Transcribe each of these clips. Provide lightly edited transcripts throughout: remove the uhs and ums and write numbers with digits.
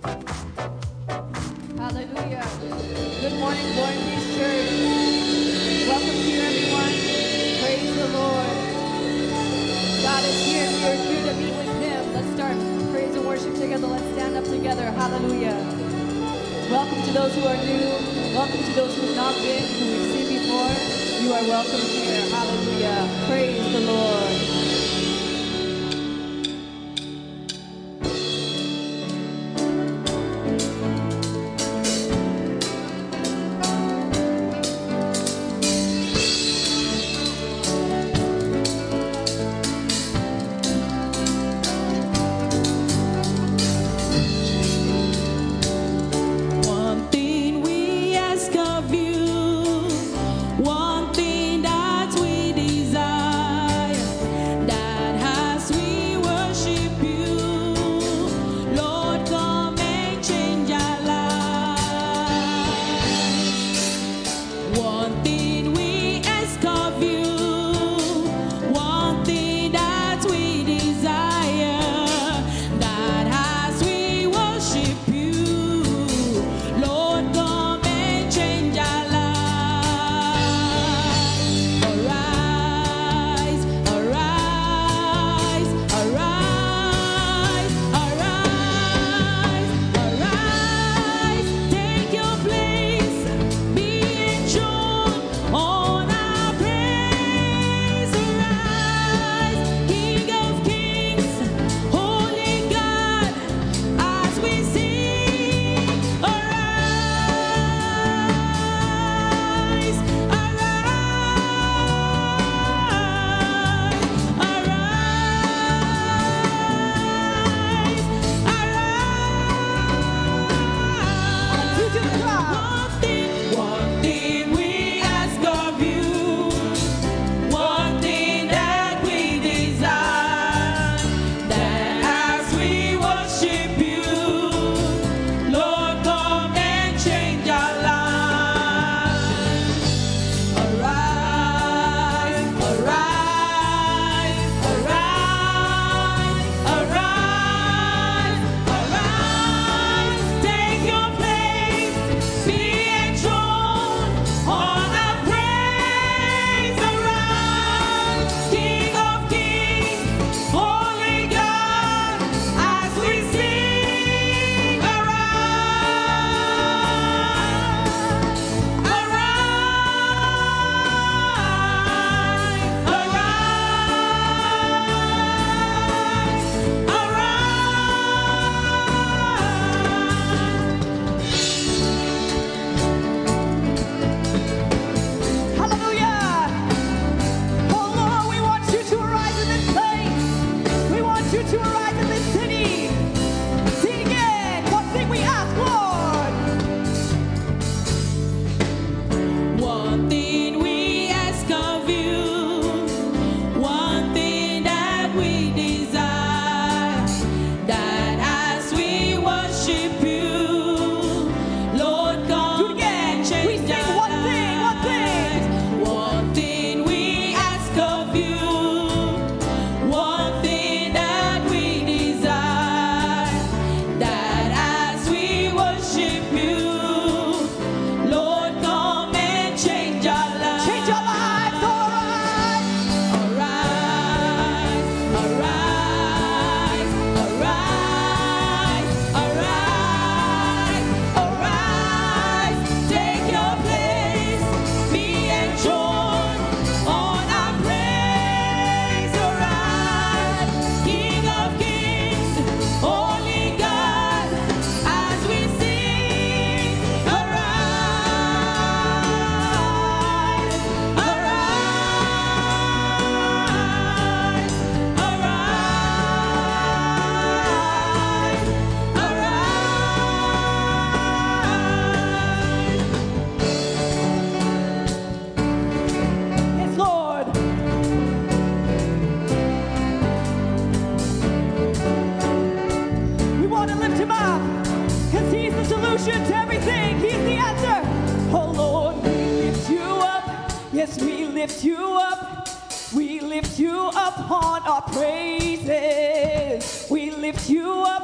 Hallelujah. Good morning, Glory Peace Church. Welcome to you, everyone. Praise the Lord. God is here. We are here to meet with Him. Let's start praise and worship together. Let's stand up together. Hallelujah. Welcome to those who are new. Welcome to those who have not been, who we've seen before. You are welcome here. Hallelujah. Praise the Lord. Yes, we lift you up. We lift you up on our praises. We lift you up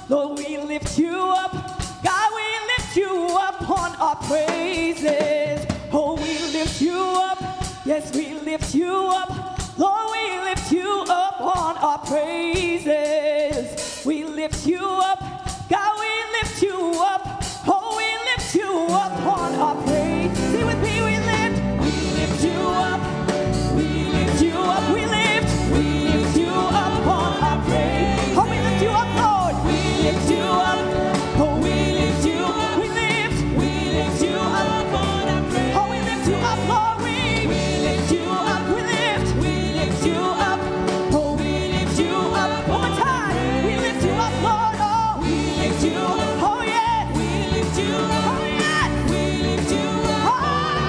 Lord, we lift you up. God, we lift you up on our praises. Oh, we lift you up. Yes, we lift you up. Lord, we lift you up on our praises. We lift you up. God, we lift you up. Oh, we lift you up on our praise. Sing with me, we lift you up. We lift you up. We lift you up on our praise. Oh, we lift you up, Lord. We lift you up. Oh, we lift you up. We lift you up on our praise. Oh, we lift you up, Lord. We lift you up. We lift you up. Oh, we lift you up. One more time. We lift you up, Lord. Oh, we lift you up. Oh, yeah. We lift you up. Oh, yeah. We lift you up. Oh,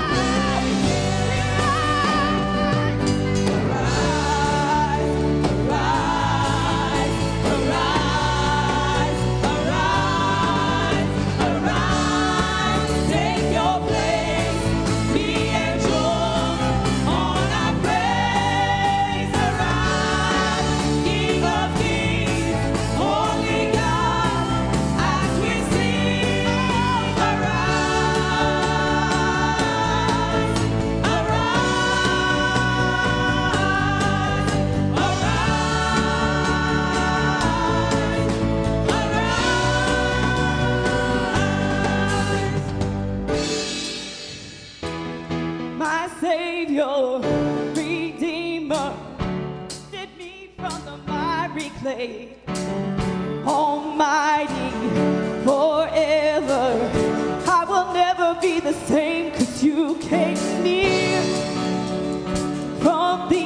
my Savior, Redeemer, did me from the miry clay. Almighty, forever, I will never be the same, 'cause you came near from the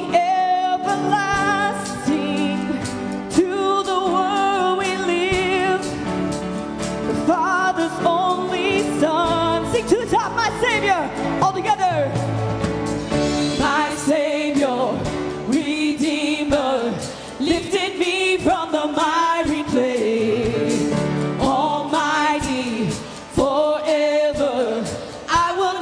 everlasting to the world we live. The Father's only Son. Sing to the top, my Savior, all together. My Savior, Redeemer, lifted me from the miry clay. Almighty, forever, I will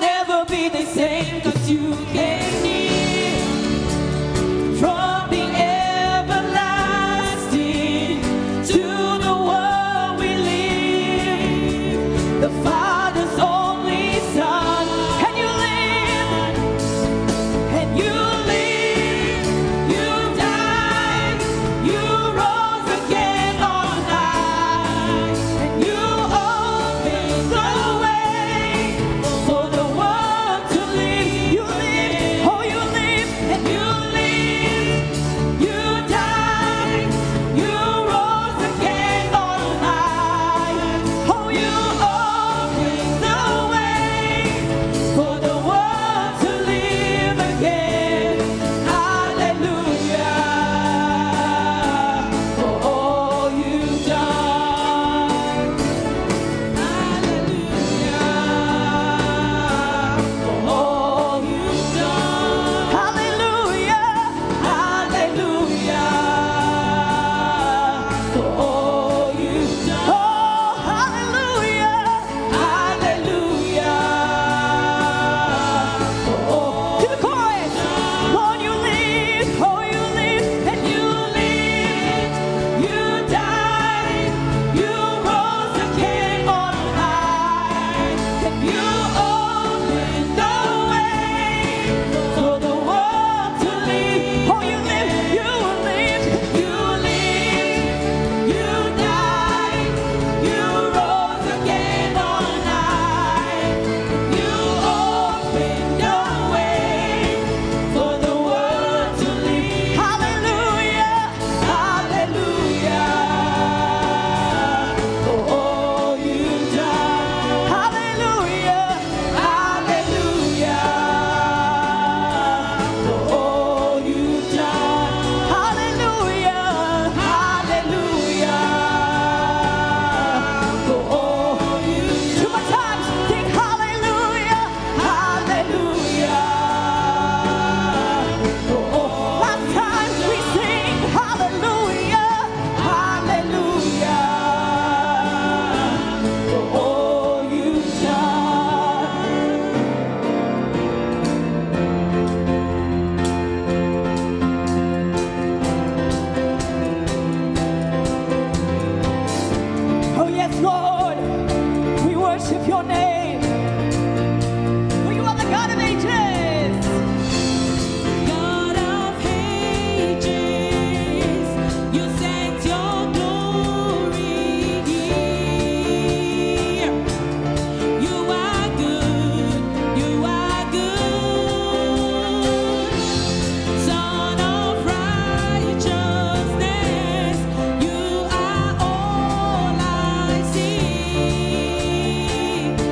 worship your name. For you are the God of ages. God of ages, you set your glory here. You are good, you are good. Son of righteousness, you are all I see.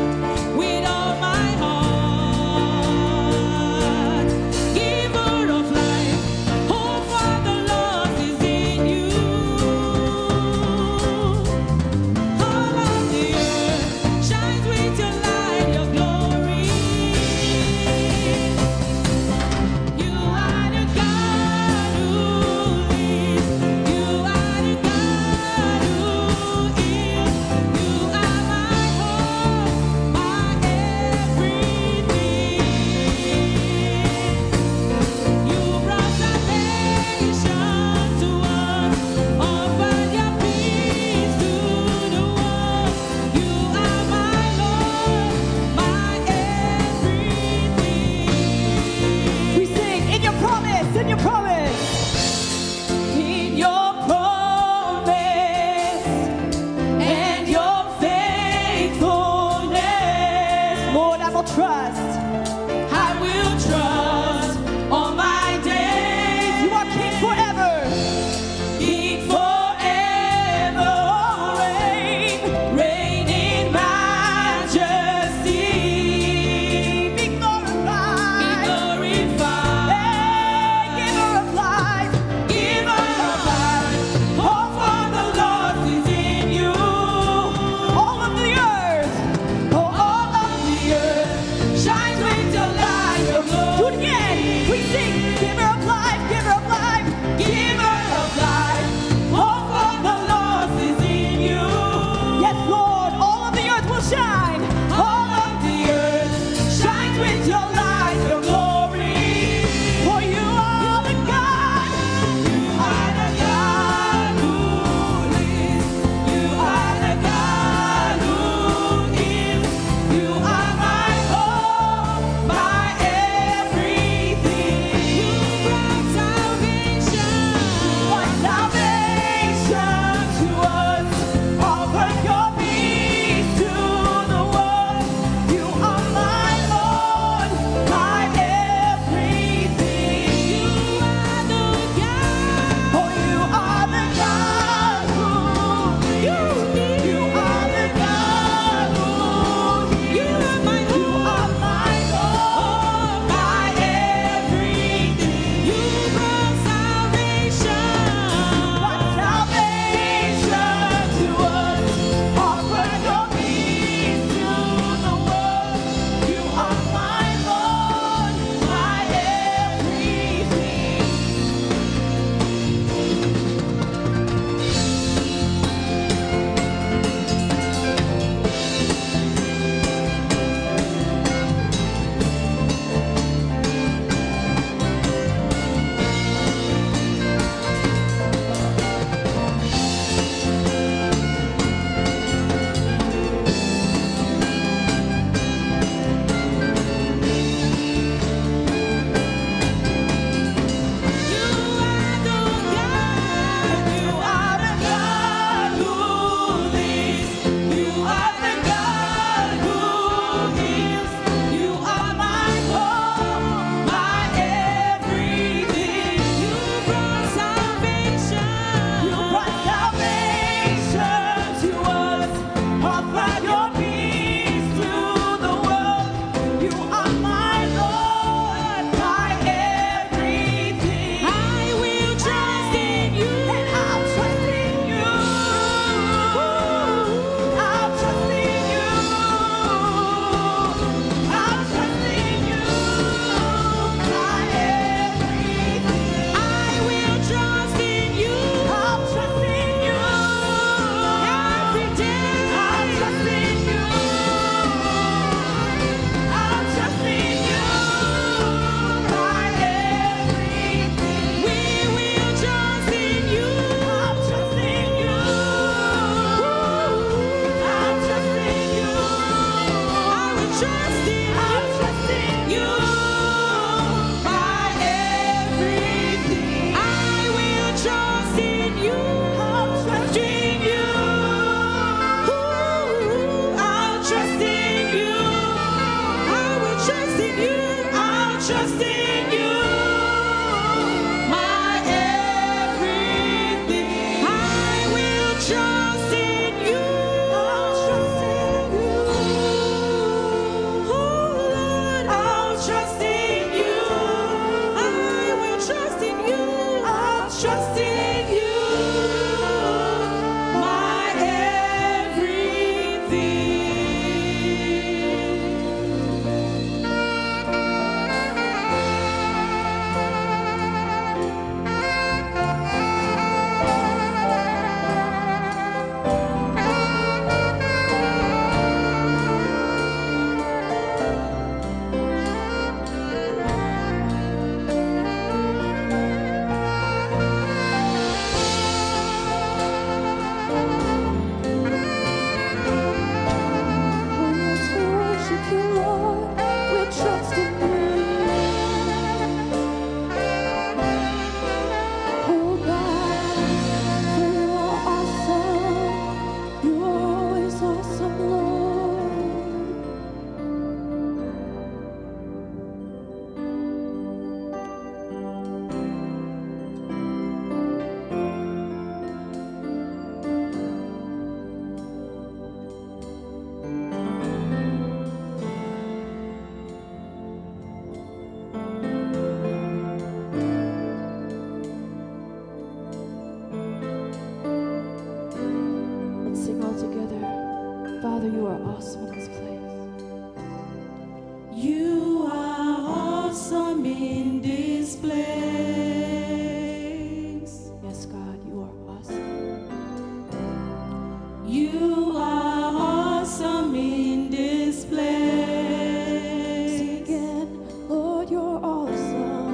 are awesome in this place. You are awesome in this place. Yes, God, you are awesome. You are awesome in this place. Sing again, Lord, you're awesome.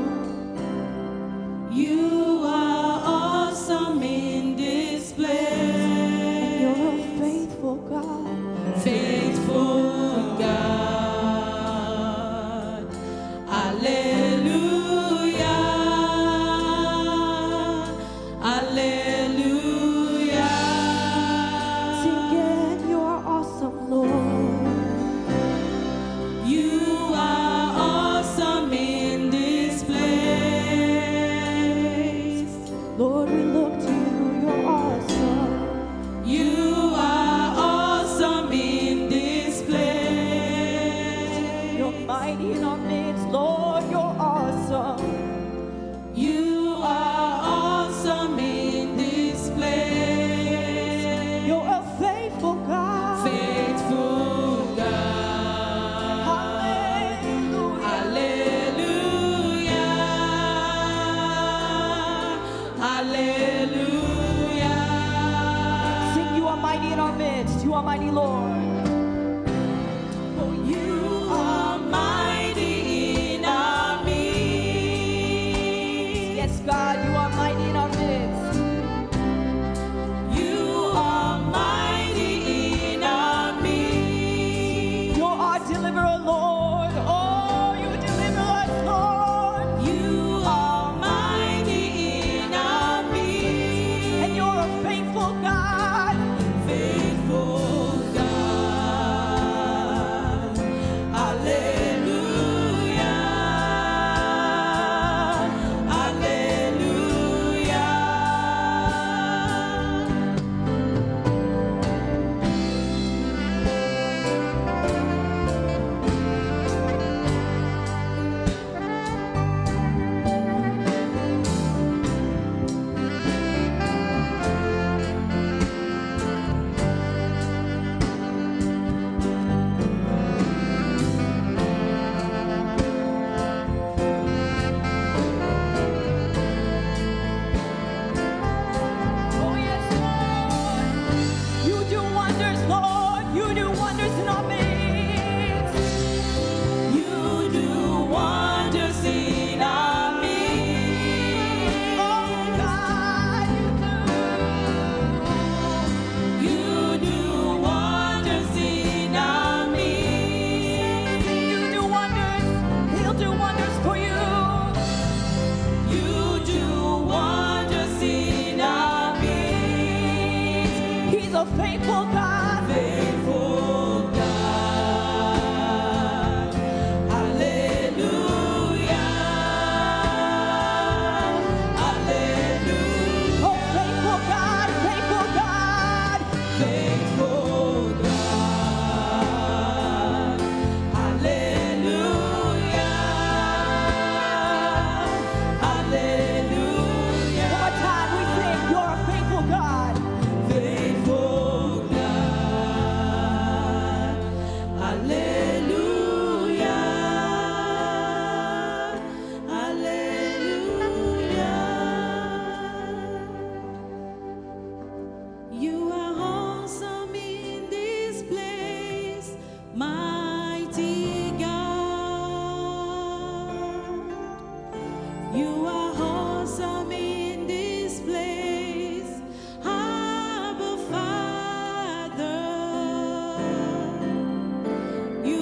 You are awesome in this place. You're a faithful God. Faithful God. Alleluia. Alleluia. Sing again, you are awesome, Lord. You are awesome in this place. Lord, we look to you, you're awesome. You are awesome in this place. You're mighty in our midst, Lord, you're awesome. You are awesome in this place. You're a faithful God. Faithful God. Hallelujah. Hallelujah. Hallelujah. Sing, you are mighty in our midst, you are mighty, Lord. For you are mighty in our midst. Yes, God, you are mighty in our midst. You are mighty in our midst. You're our deliverer, Lord. Oh, you deliver us, Lord. You are mighty in our midst. And you're a faithful God. Faithful God. Alleluia. Alleluia. Oh, yes, Lord. You do wonders, Lord. You do wonders in our midst. You do wonders in our midst. Oh, God, You do wonders in our midst. you do wonders. He'll do wonders for you. You do wonders in our midst. He's a faithful God. Faithful God. Alleluia. Alleluia. Oh, faithful God, faithful God. Faithful God. Alleluia. Alleluia. One more time, we sing, you're a faithful God. Faithful God. Alleluia. Alleluia. You are awesome in this place, mighty God. You are awesome in this place, Abba Father. You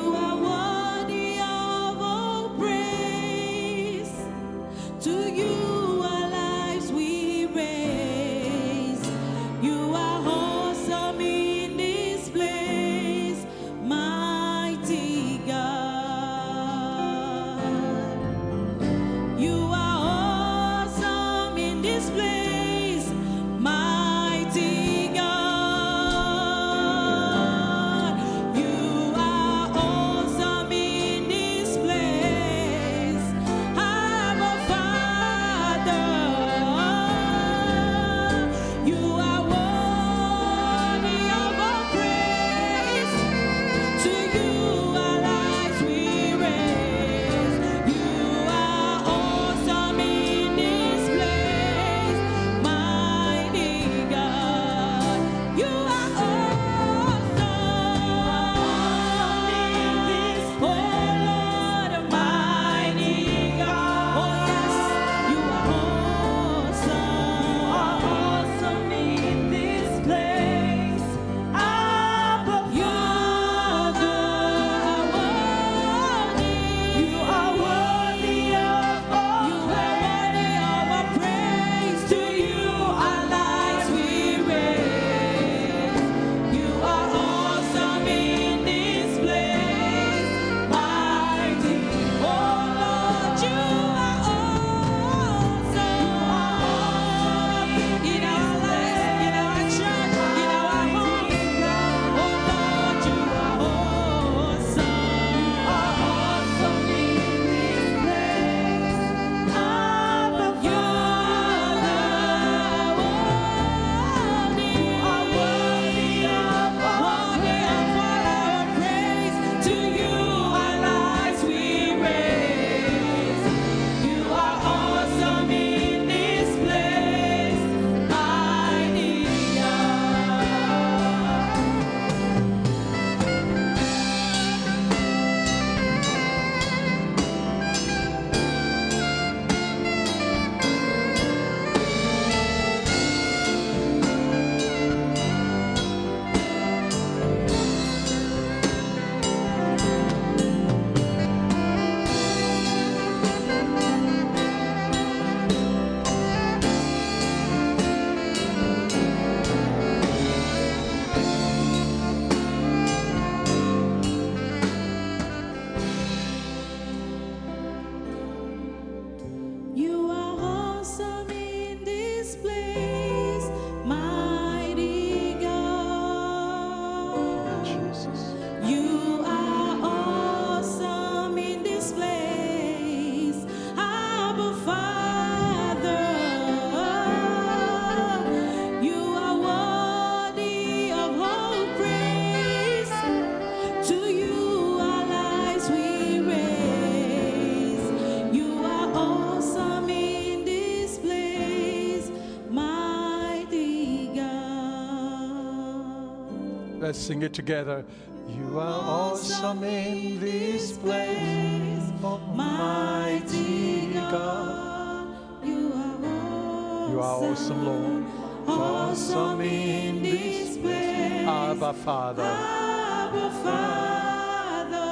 Let's sing it together. You are awesome in this place, Almighty God. You are awesome, Lord. awesome in this place. Abba, Father. Abba, Father.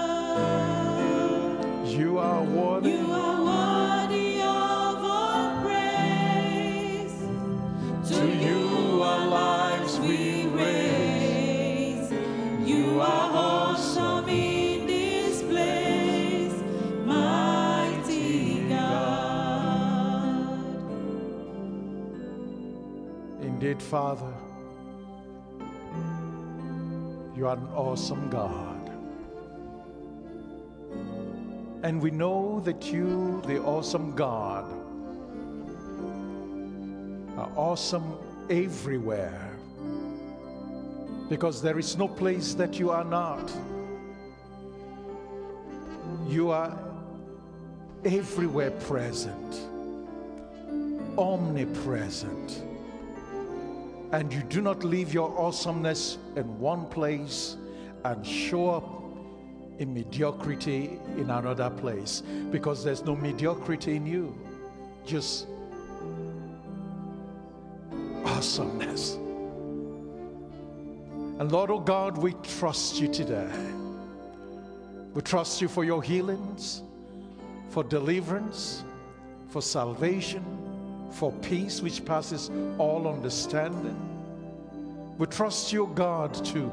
You are worthy. You are worthy of our praise. To you our lives we raise. You are awesome in this place, mighty God. Indeed, Father, you are an awesome God. And we know that you, the awesome God, are awesome everywhere, because there is no place that you are not. You are everywhere present, omnipresent, and you do not leave your awesomeness in one place and show up in mediocrity in another place, because there's no mediocrity in you, just awesomeness. And Lord, oh God, we trust you today. We trust you for your healings, for deliverance, for salvation, for peace which passes all understanding. We trust you, God, to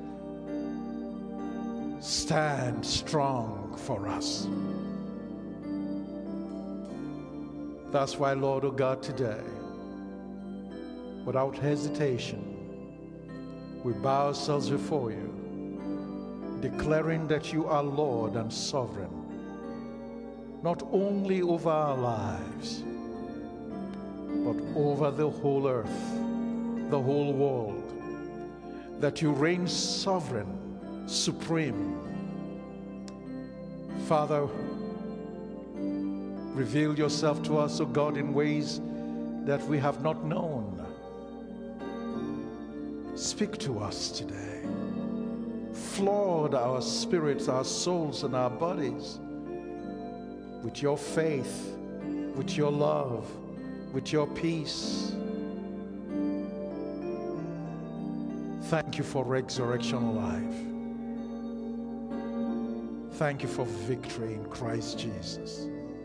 stand strong for us. That's why, Lord, oh God, today, without hesitation, we bow ourselves before you, declaring that you are Lord and sovereign, not only over our lives, but over the whole earth, the whole world, that you reign sovereign, supreme. Father, reveal yourself to us, O God, in ways that we have not known. Speak to us today. Flood our spirits, our souls, and our bodies with your faith, with your love, with your peace. Thank you for resurrection life. Thank you for victory in Christ Jesus.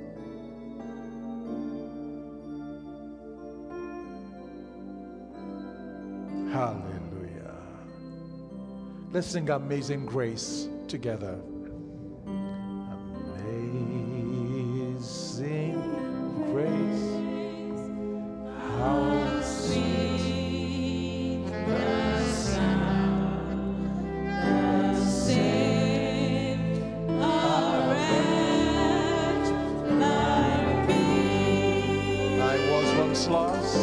Hallelujah. Let's sing Amazing Grace together. Amazing grace, how Sweet the sound that saved a wretch like me. I was once lost.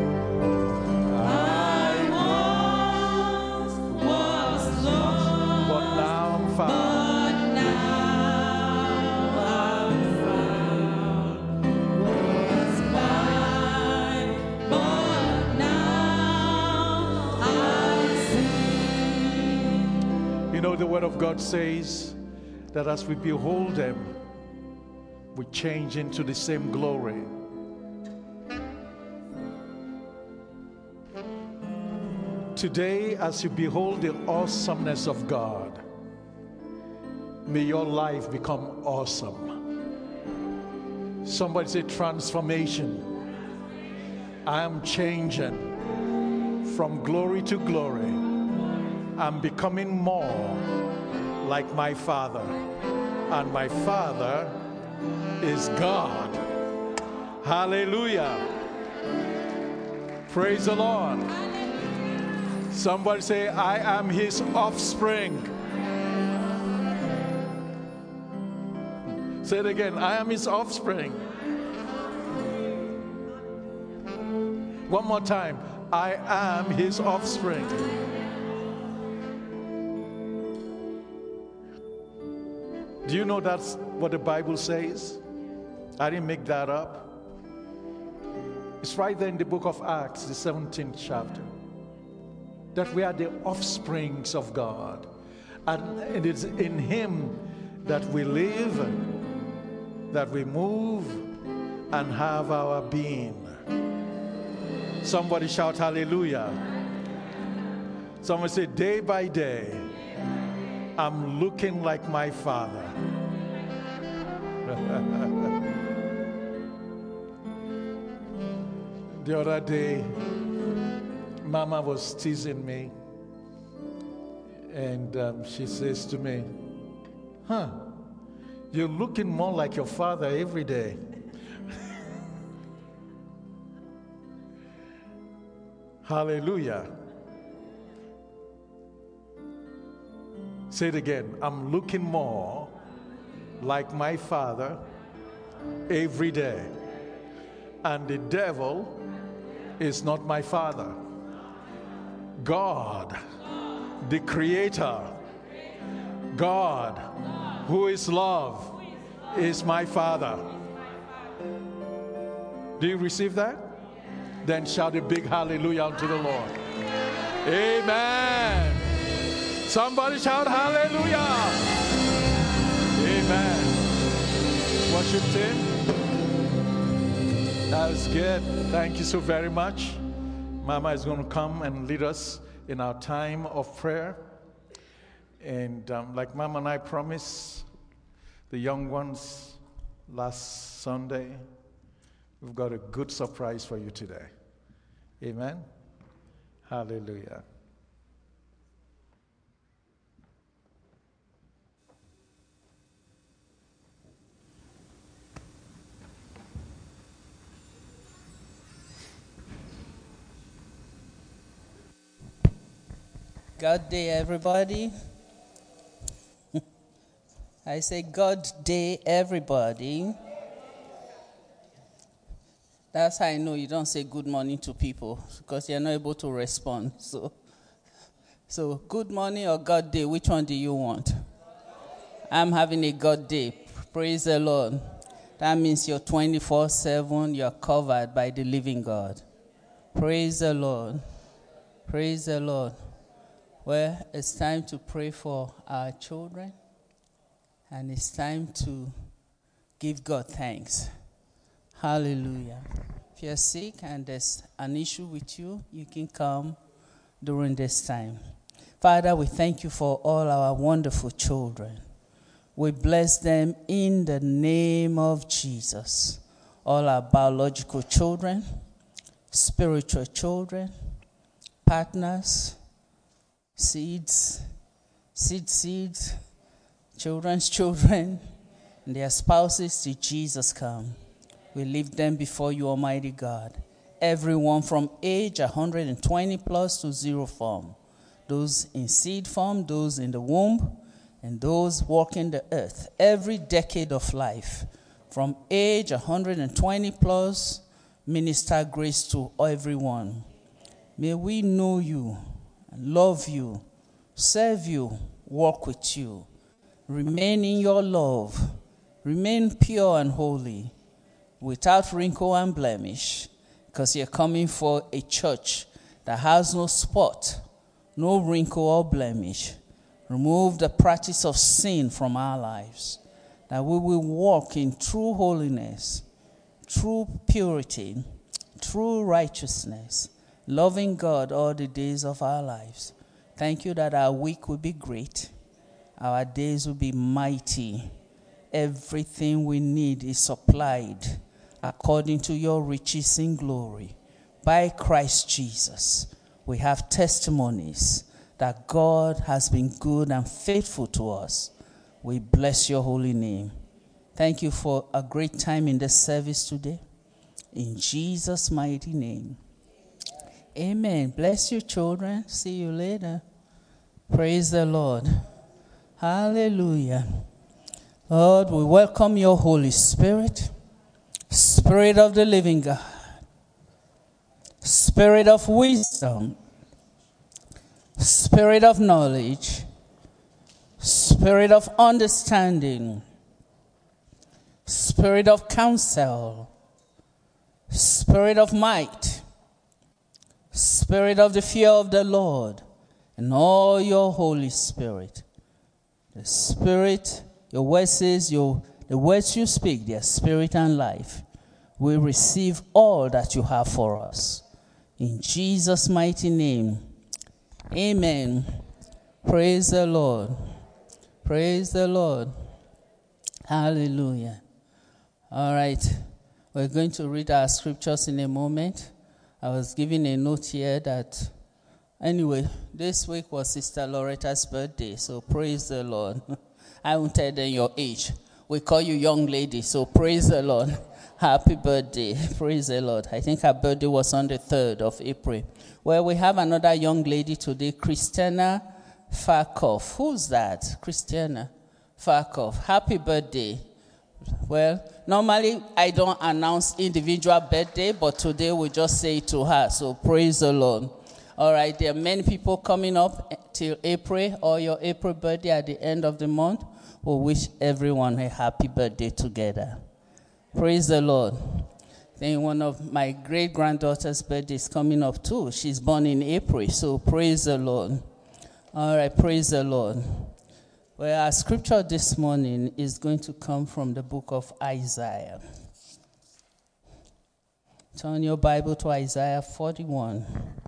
The Word of God says that as we behold Him, we change into the same glory. Today, as you behold the awesomeness of God, may your life become awesome. Somebody say transformation. I am changing from glory to glory. I'm becoming more like my Father, and my Father is God. Hallelujah. Praise the Lord. Somebody say, I am His offspring. Say it again, I am His offspring. One more time, I am His offspring. Do you know that's what the Bible says? I didn't make that up. It's right there in the book of Acts, the 17th chapter. that we are the offsprings of God. And it is in Him that we live, that we move, and have our being. Somebody shout hallelujah. Someone say, day by day, I'm looking like my Father. The other day, Mama was teasing me, and she says to me, you're looking more like your father every day. Hallelujah. Say it again. I'm looking more like my Father every day. And the devil is not my father. God, the Creator, God, who is love, is my Father. Do you receive that? Then shout a big hallelujah unto the Lord. Amen. Somebody shout hallelujah. Amen. Worship team. That was good. Thank you so very much. Mama is going to come and lead us in our time of prayer. And like Mama and I promised the young ones last Sunday, we've got a good surprise for you today. Amen. Hallelujah. God day, everybody. I say God day, everybody. That's how I know you don't say good morning to people, because you're not able to respond. So good morning or God day, which one do you want? I'm having a God day. Praise the Lord. That means you're 24/7, you're covered by the living God. Praise the Lord. Praise the Lord. Well, it's time to pray for our children, and it's time to give God thanks. Hallelujah. If you're sick and there's an issue with you, you can come during this time. Father, we thank you for all our wonderful children. We bless them in the name of Jesus. All our biological children, spiritual children, partners, seeds, children's children, and their spouses, to Jesus come. We lift them before you, Almighty God. Everyone from age 120 plus to 0 form. Those in seed form, those in the womb, and those walking the earth. Every decade of life, from age 120 plus, minister grace to everyone. May we know you, love you, serve you, walk with you, remain in your love, remain pure and holy, without wrinkle and blemish, because you're coming for a church that has no spot, no wrinkle or blemish. Remove the practice of sin from our lives, that we will walk in true holiness, true purity, true righteousness, loving God all the days of our lives. Thank you that our week will be great. Our days will be mighty. Everything we need is supplied according to your riches in glory. By Christ Jesus, we have testimonies that God has been good and faithful to us. We bless your holy name. Thank you for a great time in this service today. In Jesus' mighty name. Amen. Bless you, children. See you later. Praise the Lord. Hallelujah. Lord, we welcome your Holy Spirit, Spirit of the living God, Spirit of wisdom, Spirit of knowledge, Spirit of understanding, Spirit of counsel, Spirit of might, Spirit of the fear of the Lord, and all your Holy Spirit. The Spirit, your word says, the words you speak, they are spirit and life. We receive all that you have for us. In Jesus' mighty name, amen. Praise the Lord. Praise the Lord. Hallelujah. All right. We're going to read our scriptures in a moment. I was giving a note here that, anyway, this week was Sister Loretta's birthday, so praise the Lord. I won't tell them your age. We call you young lady, so praise the Lord. Happy birthday. Praise the Lord. I think her birthday was on the 3rd of April. Well, we have another young lady today, Christiana Farkoff. Who's that? Christiana Farkoff. Happy birthday. Well, normally I don't announce individual birthday, but today we just say it to her. So praise the Lord. All right, there are many people coming up till April, or your April birthday at the end of the month. We wish everyone a happy birthday together. Praise the Lord. Then one of my great-granddaughter's birthday is coming up too. She's born in April, so praise the Lord. All right, praise the Lord. Well, our scripture this morning is going to come from the book of Isaiah. Turn your Bible to Isaiah 41.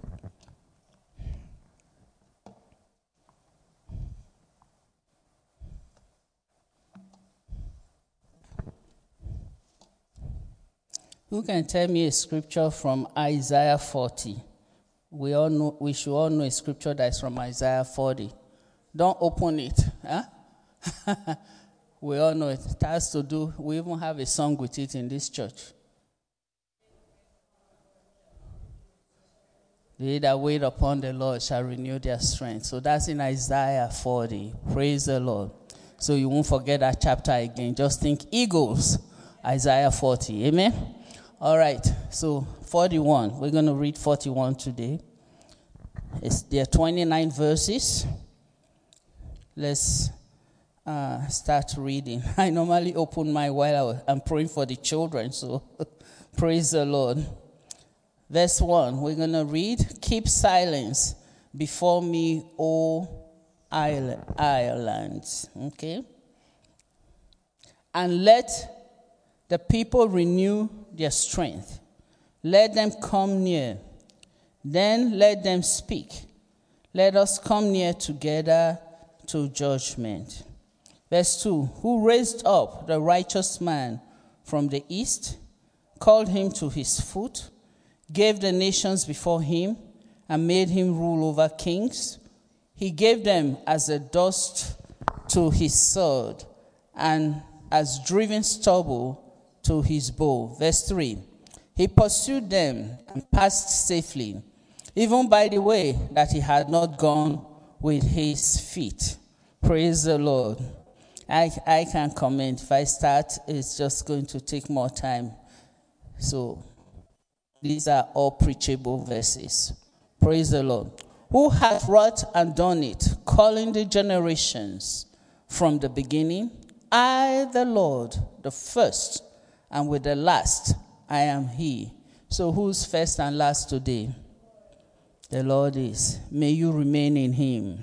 Who can tell me a scripture from Isaiah 40? We should all know a scripture that's from Isaiah 40. Don't open it. Huh? We all know it. It has to do, we even have a song with it in this church. They that wait upon the Lord shall renew their strength. So that's in Isaiah 40. Praise the Lord. So you won't forget that chapter again. Just think eagles. Isaiah 40. Amen? All right. So 41. We're going to read 41 today. There are 29 verses. Let's start reading. I normally open my while I'm praying for the children. So praise the Lord. Verse 1, we're going to read, "Keep silence before me, O Ireland." Okay? "And let the people renew their strength. Let them come near. Then let them speak. Let us come near together to judgment." Verse 2, "Who raised up the righteous man from the east, called him to his foot, gave the nations before him, and made him rule over kings. He gave them as a dust to his sword, and as driven stubble to his bow." Verse 3, "He pursued them and passed safely, even by the way that he had not gone with his feet." Praise the Lord. I can comment. If I start, it's just going to take more time. So these are all preachable verses. Praise the Lord. "Who hath wrought and done it, calling the generations from the beginning? I, the Lord, the first, and with the last, I am he." So who's first and last today? The Lord is. May you remain in him.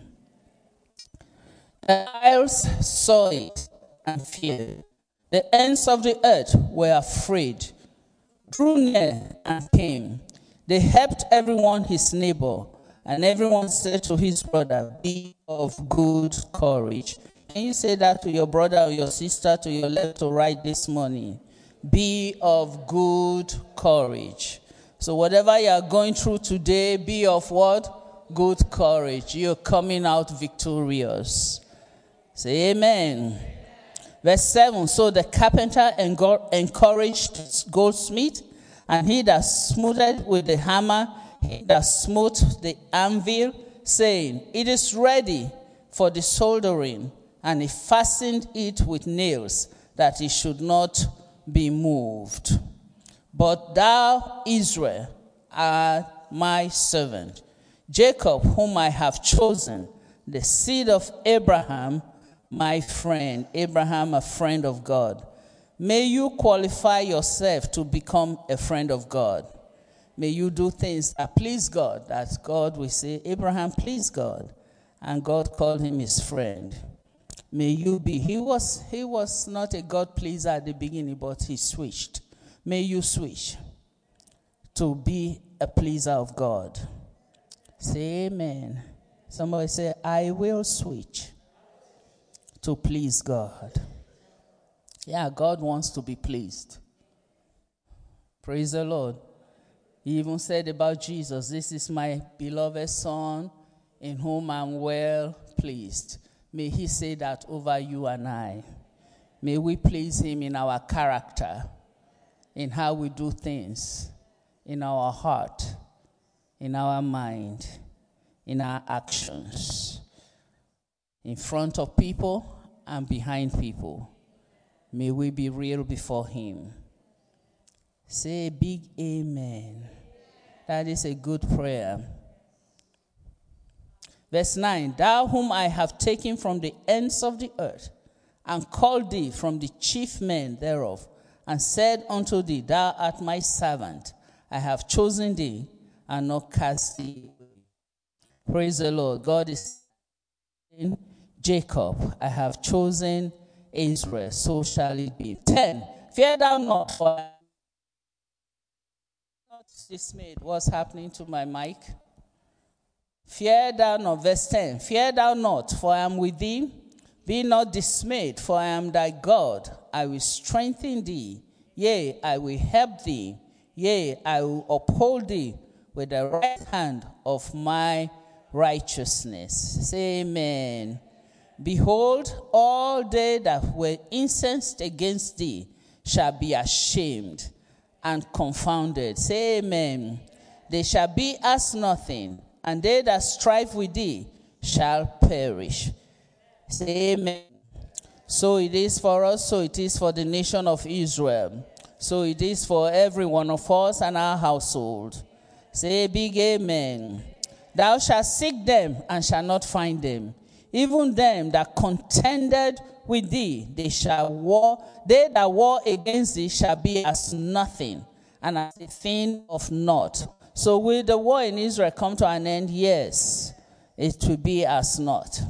"The isles saw it and feared. The ends of the earth were afraid, drew near and came. They helped everyone his neighbor, and everyone said to his brother, 'Be of good courage.'" Can you say that to your brother or your sister to your left or right this morning? Be of good courage. So whatever you are going through today, be of what? Good courage. You're coming out victorious. Say amen. Verse 7, "So the carpenter encouraged the goldsmith, and he that smoothed with the hammer, he that smote the anvil, saying, 'It is ready for the soldering.' And he fastened it with nails, that it should not be moved. But thou, Israel, art my servant, Jacob, whom I have chosen, the seed of Abraham, my friend." Abraham, a friend of God. May you qualify yourself to become a friend of God. May you do things that please God, that God will say, Abraham pleased God, and God called him his friend. May you be. He was not a God pleaser at the beginning, but he switched. May you switch to be a pleaser of God. Say amen. Somebody say, I will switch to please God. Yeah, God wants to be pleased. Praise the Lord. He even said about Jesus, this is my beloved Son, in whom I'm well pleased. May he say that over you and I. May we please him in our character, in how we do things, in our heart, in our mind, in our actions, in front of people and behind people. May we be real before him. Say a big amen. That is a good prayer. Verse 9, thou whom I have taken from the ends of the earth, and called thee from the chief men thereof, and said unto thee, thou art my servant. I have chosen thee, and not cast thee away. Praise the Lord. God is saying, Jacob, I have chosen Israel, so shall it be. 10, fear thou not, for I am not dismayed. What's happening to my mic? Fear thou not. Verse 10, fear thou not, for I am with thee. Be not dismayed, for I am thy God. I will strengthen thee. Yea, I will help thee. Yea, I will uphold thee with the right hand of my righteousness. Say amen. Behold, all they that were incensed against thee shall be ashamed and confounded. Say amen. They shall be as nothing, and they that strive with thee shall perish. Say amen. So it is for us, so it is for the nation of Israel. So it is for every one of us and our household. Say a big amen. Thou shalt seek them and shalt not find them. Even them that contended with thee, they shall war. They that war against thee shall be as nothing, and as a thing of naught. So will the war in Israel come to an end? Yes, it will be as naught.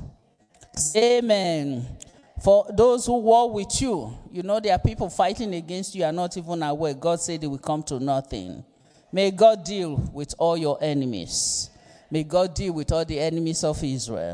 Amen. For those who war with you, you know there are people fighting against you, are not even aware. God said they will come to nothing. May God deal with all your enemies. May God deal with all the enemies of Israel.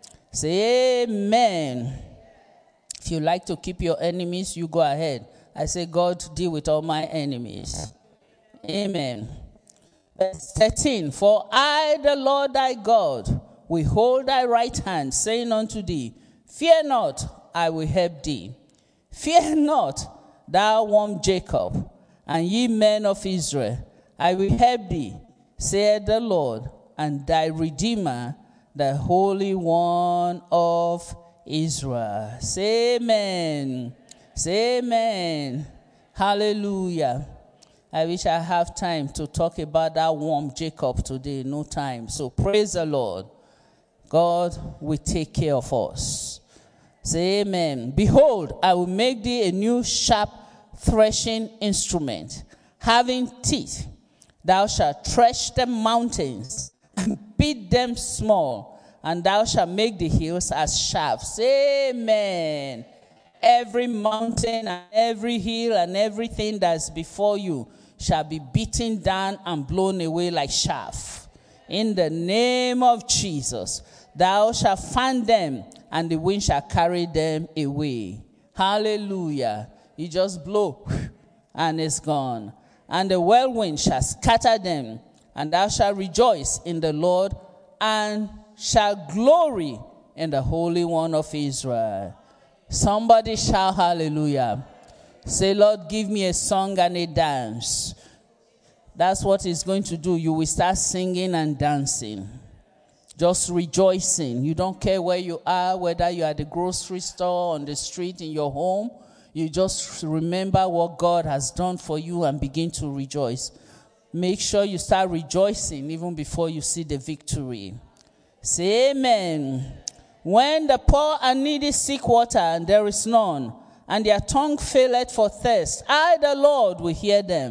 Say amen. If you like to keep your enemies, you go ahead. I say, God, deal with all my enemies. Amen. Verse 13, for I, the Lord thy God, will hold thy right hand, saying unto thee, fear not, I will help thee. Fear not, thou warm Jacob, and ye men of Israel, I will help thee, saith the Lord, and thy Redeemer, the Holy One of Israel. Say amen. Say amen. Hallelujah. I wish I have time to talk about that warm Jacob today. No time. So praise the Lord. God will take care of us. Say amen. Behold, I will make thee a new sharp threshing instrument, having teeth. Thou shalt thresh the mountains and beat them small, and thou shalt make the hills as shafts. Amen. Every mountain and every hill and everything that's before you shall be beaten down and blown away like chaff. In the name of Jesus, thou shalt fan them, and the wind shall carry them away. Hallelujah. You just blow, and it's gone. And the whirlwind shall scatter them, and thou shalt rejoice in the Lord, and shall glory in the Holy One of Israel. Somebody shout hallelujah. Say, Lord, give me a song and a dance. That's what it's going to do. You will start singing and dancing. Just rejoicing. You don't care where you are, whether you're at the grocery store, on the street, in your home. You just remember what God has done for you and begin to rejoice. Make sure you start rejoicing even before you see the victory. Say amen. When the poor and needy seek water, and there is none, and their tongue faileth for thirst, I, the Lord, will hear them.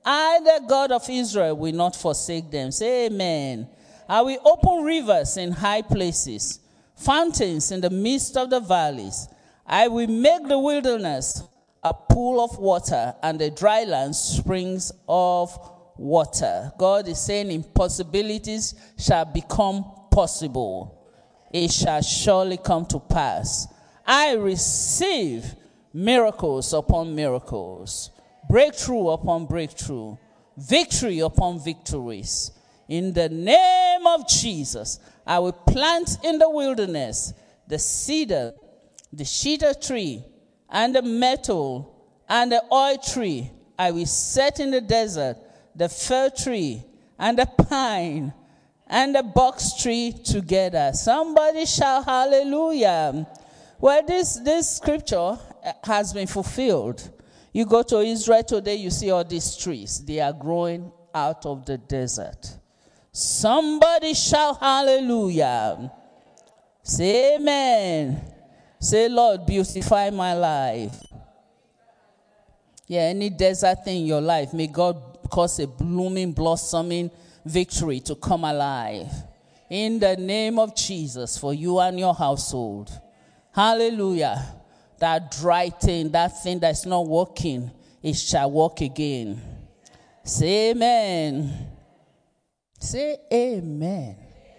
I, the God of Israel, will not forsake them. Say amen. I will open rivers in high places, fountains in the midst of the valleys. I will make the wilderness a pool of water, and the dry land springs of water. God is saying impossibilities shall become possible. It shall surely come to pass. I receive miracles upon miracles, breakthrough upon breakthrough, victory upon victories. In the name of Jesus, I will plant in the wilderness the cedar, the cedar tree, and the myrtle, and the oil tree. I will set in the desert the fir tree, and the pine, and the box tree together. Somebody shout hallelujah. Well, this scripture has been fulfilled. You go to Israel today, you see all these trees. They are growing out of the desert. Somebody shout hallelujah. Say amen. Say, Lord, beautify my life. Yeah, any desert thing in your life, may God cause a blooming, blossoming victory to come alive. In the name of Jesus, for you and your household. Hallelujah. That dry thing, that thing that's not working, it shall work again. Say amen. Say amen.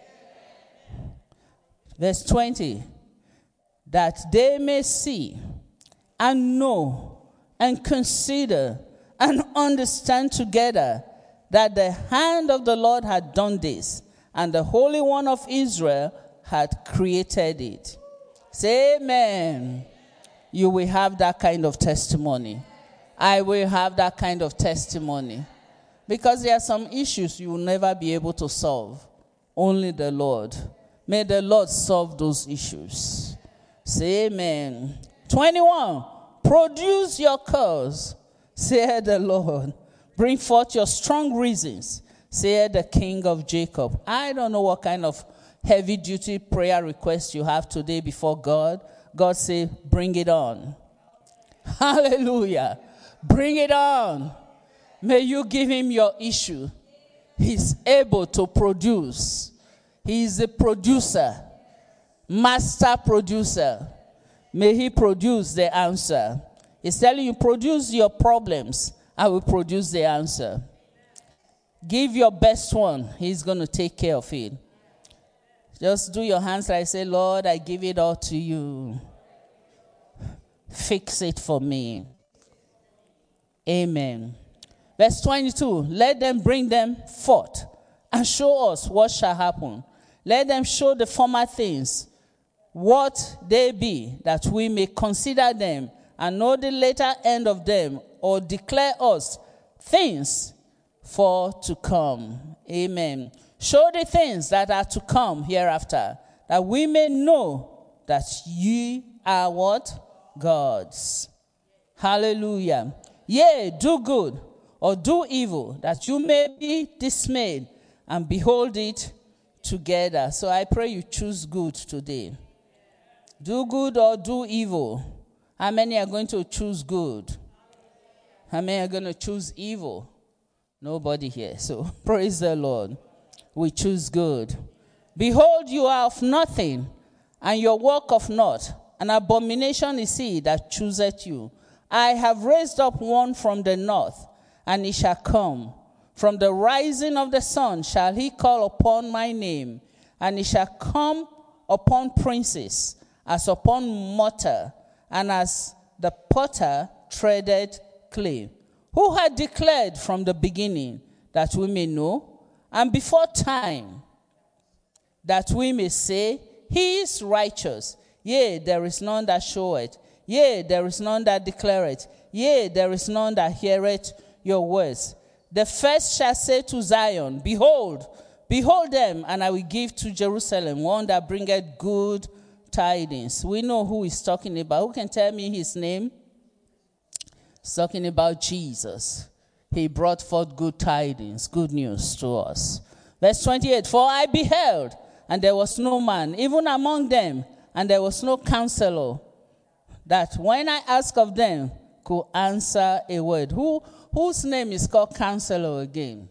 Verse 20. That they may see and know and consider and understand together that the hand of the Lord had done this, and the Holy One of Israel had created it. Say amen. You will have that kind of testimony. I will have that kind of testimony. Because there are some issues you will never be able to solve. Only the Lord. May the Lord solve those issues. Say amen. 21. Produce your cause, saith the Lord. Bring forth your strong reasons, saith the King of Jacob. I don't know what kind of heavy-duty prayer request you have today before God. God say, bring it on. Hallelujah. Bring it on. May you give him your issue. He's able to produce. He is a producer, master producer. May he produce the answer. He's telling you, produce your problems. I will produce the answer. Give your best one. He's going to take care of it. Just do your hands like say, Lord, I give it all to you. Fix it for me. Amen. Verse 22, let them bring them forth and show us what shall happen. Let them show the former things, what they be, that we may consider them and know the later end of them, or declare us things for to come. Amen. Show the things that are to come hereafter, that we may know that ye are what? Gods. Hallelujah. Yea, do good or do evil, that you may be dismayed and behold it together. So I pray you choose good today. Do good or do evil. How many are going to choose good? How many are going to choose evil? Nobody here. So praise the Lord. We choose good. Behold, you are of nothing, and your work of naught. An abomination is he that chooseth you. I have raised up one from the north, and he shall come. From the rising of the sun shall he call upon my name, and he shall come upon princes, as upon mortar, and as the potter treaded clay. Who had declared from the beginning, that we may know, and before time, that we may say, he is righteous. Yea, there is none that showeth. Yea, there is none that declareth. Yea, there is none that heareth your words. The first shall say to Zion, behold them, and I will give to Jerusalem one that bringeth good tidings. We know who he's talking about. Who can tell me his name? He's talking about Jesus. He brought forth good tidings, good news to us. Verse 28, for I beheld, and there was no man, even among them, and there was no counselor, that when I asked of them, could answer a word. Whose name is called Counselor again?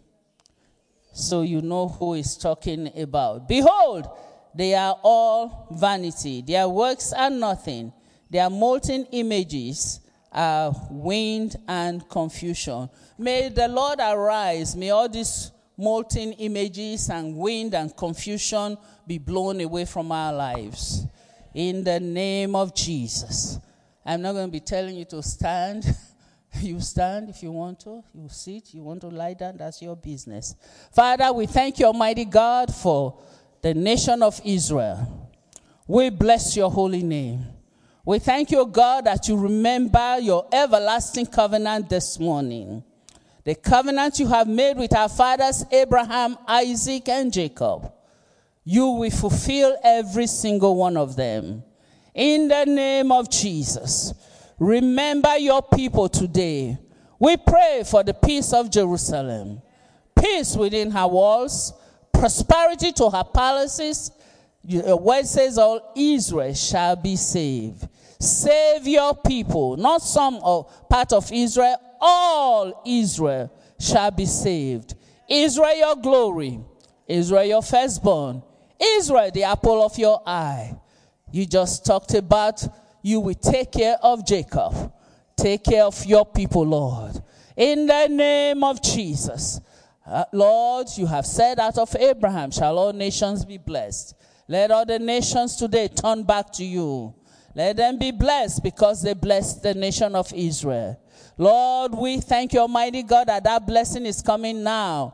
So you know who is talking about. Behold, they are all vanity. Their works are nothing. Their molten images are wind and confusion. May the Lord arise. May all these molten images and wind and confusion be blown away from our lives. In the name of Jesus. I'm not going to be telling you to stand. You stand if you want to. You sit. You want to lie down. That's your business. Father, we thank you, Almighty God, for the nation of Israel. We bless your holy name. We thank you, God, that you remember your everlasting covenant this morning. The covenant you have made with our fathers, Abraham, Isaac, and Jacob. You will fulfill every single one of them. In the name of Jesus. Remember your people today. We pray for the peace of Jerusalem, peace within her walls, prosperity to her palaces. Your word says all Israel shall be saved. Save your people, not some part of Israel, all Israel shall be saved. Israel, your glory. Israel, your firstborn. Israel, the apple of your eye. You just talked about you will take care of Jacob. Take care of your people, Lord. In the name of Jesus. Lord, you have said out of Abraham shall all nations be blessed. Let all the nations today turn back to you. Let them be blessed because they blessed the nation of Israel. Lord, we thank you, Almighty God, that blessing is coming now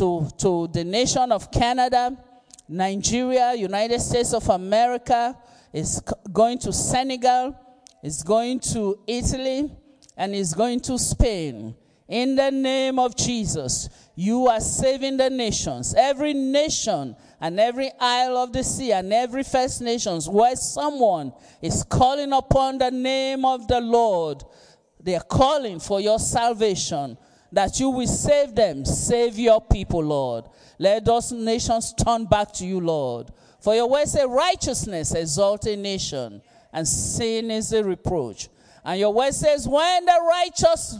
to the nation of Canada, Nigeria, United States of America. It's going to Senegal, it's going to Italy, and it's going to Spain. In the name of Jesus, you are saving the nations. Every nation and every isle of the sea and every First Nations where someone is calling upon the name of the Lord. They are calling for your salvation, that you will save them. Save your people, Lord. Let those nations turn back to you, Lord. For your word says righteousness exalts a nation, and sin is a reproach. And your word says when the righteous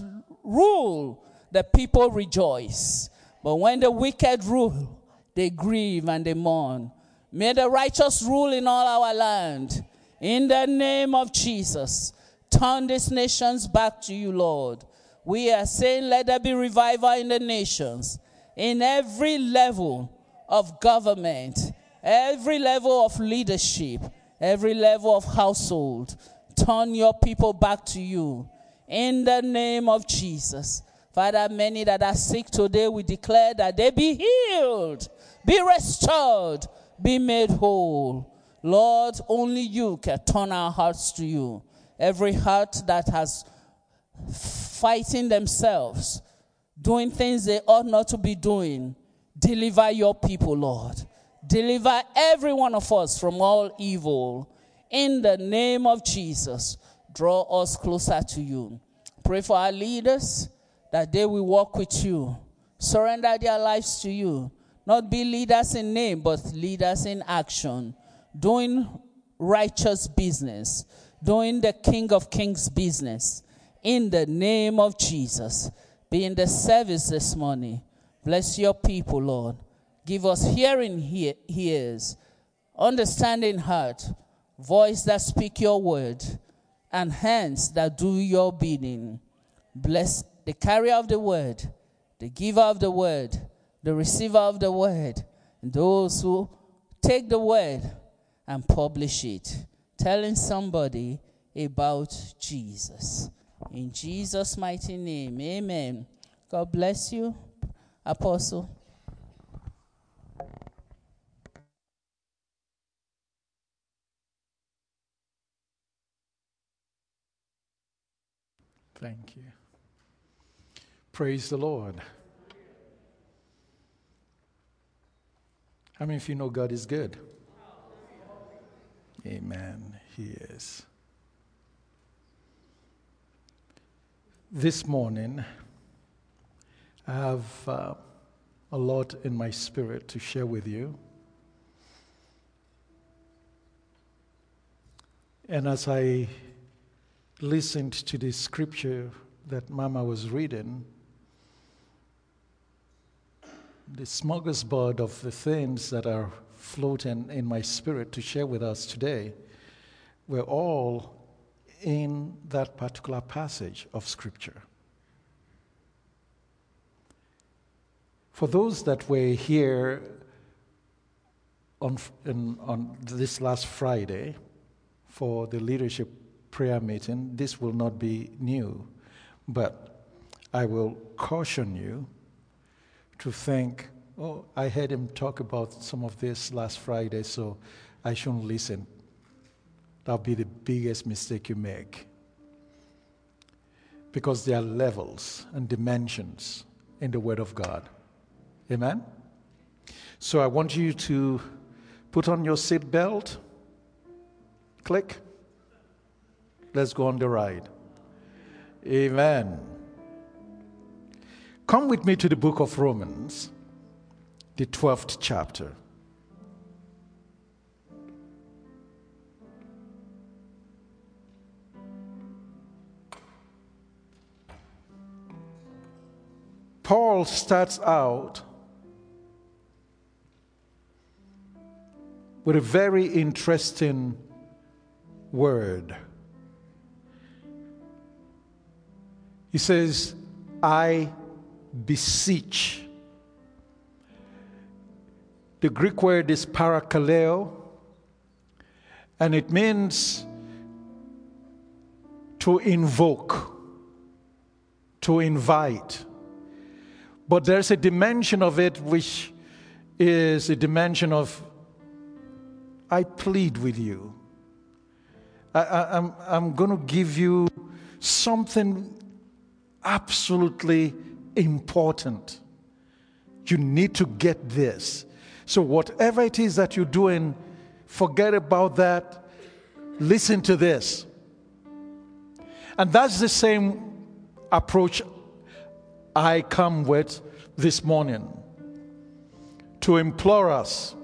rule, the people rejoice. But when the wicked rule, they grieve and they mourn. May the righteous rule in all our land. In the name of Jesus, turn these nations back to you, Lord. We are saying let there be revival in the nations, in every level of government, every level of leadership, every level of household. Turn your people back to you. In the name of Jesus. Father, many that are sick today, we declare that they be healed, be restored, be made whole. Lord, only you can turn our hearts to you. Every heart that has fighting themselves, doing things they ought not to be doing, deliver your people, Lord. Deliver every one of us from all evil. In the name of Jesus, draw us closer to you. Pray for our leaders, that they will walk with you. Surrender their lives to you. Not be leaders in name, but leaders in action. Doing righteous business. Doing the King of Kings business. In the name of Jesus. Be in the service this morning. Bless your people, Lord. Give us hearing ears, understanding heart, voice that speak your word, and hands that do your bidding. Bless the carrier of the word, the giver of the word, the receiver of the word, and those who take the word and publish it, telling somebody about Jesus. In Jesus' mighty name, amen. God bless you, Apostle. Thank you. Praise the Lord. How many of you know God is good? Amen. He is. This morning, I have a lot in my spirit to share with you. And as I listened to the scripture that Mama was reading, the smorgasbord of the things that are floating in my spirit to share with us today were all in that particular passage of scripture. For those that were here on this last Friday for the leadership prayer meeting, this will not be new, but I will caution you to think, oh, I heard him talk about some of this last Friday, so I shouldn't listen. That'll be the biggest mistake you make. Because there are levels and dimensions in the Word of God. Amen? So I want you to put on your seatbelt. Click. Let's go on the ride. Amen. Come with me to the book of Romans, the 12th chapter. Paul starts out with a very interesting word. He says, I beseech. The Greek word is parakaleo, and it means to invoke, to invite. But there's a dimension of it which is a dimension of, I plead with you. I'm going to give you something absolutely important. You need to get this. So whatever it is that you're doing, forget about that. Listen to this. And that's the same approach I come with this morning, to implore us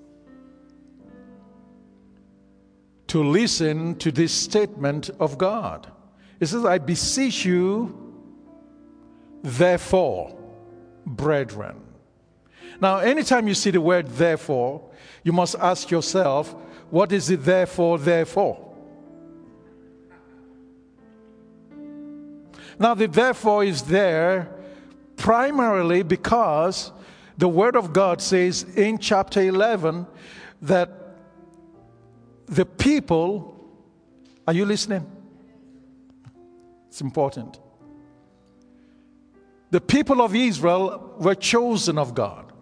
to listen to this statement of God. It says, I beseech you, therefore, brethren. Now, anytime you see the word therefore, you must ask yourself, what is it therefore? Now, the therefore is there primarily because the Word of God says in chapter 11 that the people, are you listening? It's important. The people of Israel were chosen of God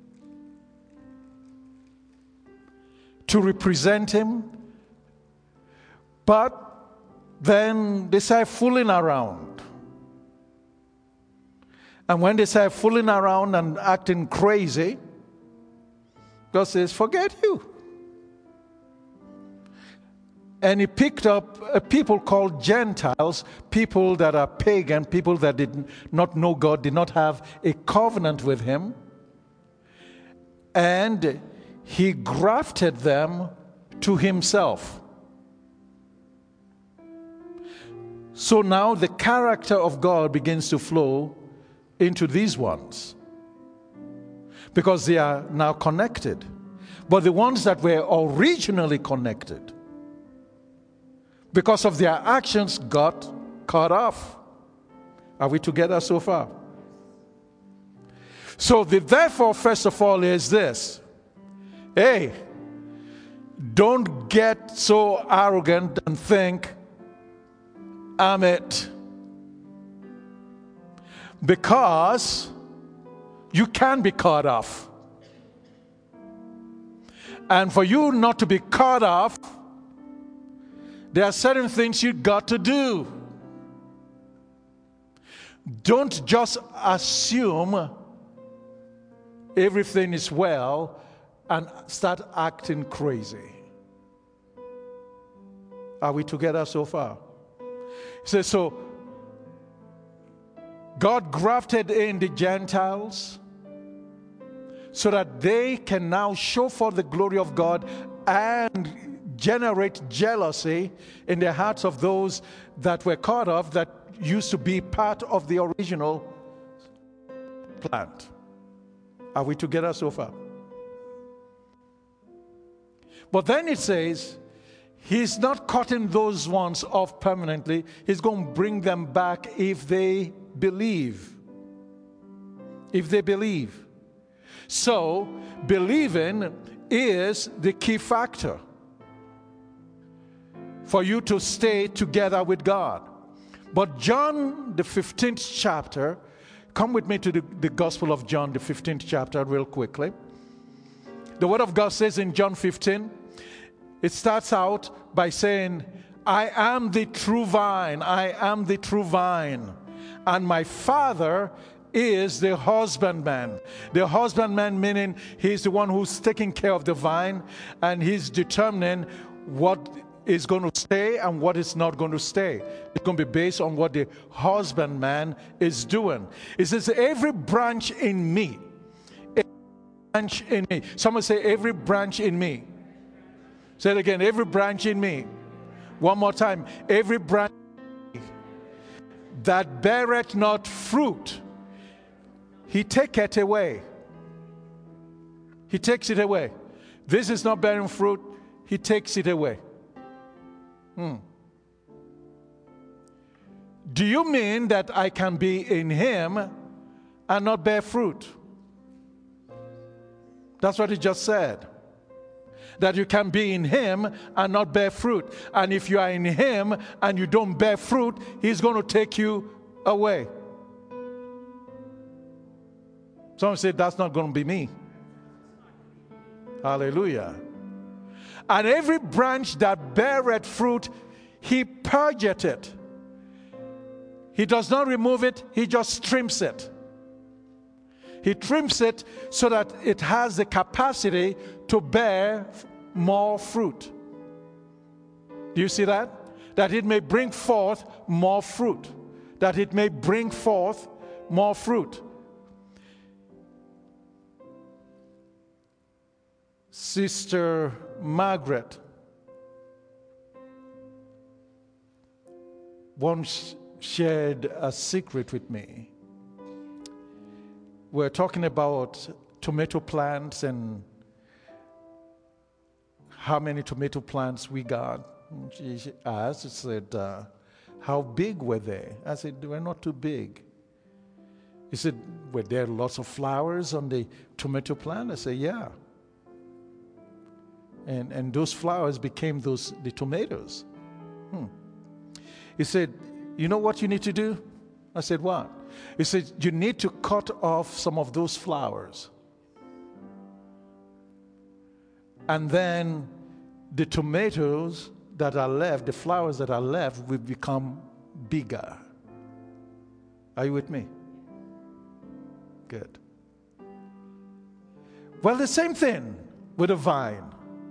to represent Him, but then they started fooling around. And when they started fooling around and acting crazy, God says, forget you. And He picked up a people called Gentiles, people that are pagan, people that did not know God, did not have a covenant with Him. And He grafted them to Himself. So now the character of God begins to flow into these ones, because they are now connected. But the ones that were originally connected, because of their actions, got cut off. Are we together so far? So the therefore, first of all, is this. Hey, don't get so arrogant and think, I'm it. Because you can be cut off. And for you not to be cut off, there are certain things you've got to do. Don't just assume everything is well and start acting crazy. Are we together so far? He says, so God grafted in the Gentiles so that they can now show forth the glory of God, and generate jealousy in the hearts of those that were cut off, that used to be part of the original plant. Are we together so far? But then it says, he's not cutting those ones off permanently. He's going to bring them back if they believe. If they believe. So, believing is the key factor for you to stay together with God. But John, the 15th chapter, come with me to the Gospel of John, the 15th chapter, real quickly. The Word of God says in John 15, it starts out by saying, I am the true vine, I am the true vine, and my Father is the husbandman. The husbandman meaning he's the one who's taking care of the vine, and he's determining what is going to stay and what is not going to stay. It's going to be based on what the husbandman is doing. It says, every branch in me, branch in me. Someone say, every branch in me. Say it again, every branch in me. One more time, every branch in me that beareth not fruit, he taketh away. He takes it away. This is not bearing fruit, he takes it away. Do you mean that I can be in him and not bear fruit? That's what he just said. That you can be in him and not bear fruit. And if you are in him and you don't bear fruit, he's going to take you away. Someone said, that's not going to be me. Hallelujah. And every branch that beareth fruit, he purgeth it. He does not remove it, he just trims it. He trims it so that it has the capacity to bear more fruit. Do you see that? That it may bring forth more fruit. That it may bring forth more fruit. Sister Margaret once shared a secret with me. We're talking about tomato plants and how many tomato plants we got. She asked, she said, how big were they? I said, they were not too big. He said, were there lots of flowers on the tomato plant? I said, yeah. And those flowers became the tomatoes. He said, you know what you need to do? I said, what? He said, you need to cut off some of those flowers. And then the tomatoes that are left, the flowers that are left, will become bigger. Are you with me? Good. Well, the same thing with a vine.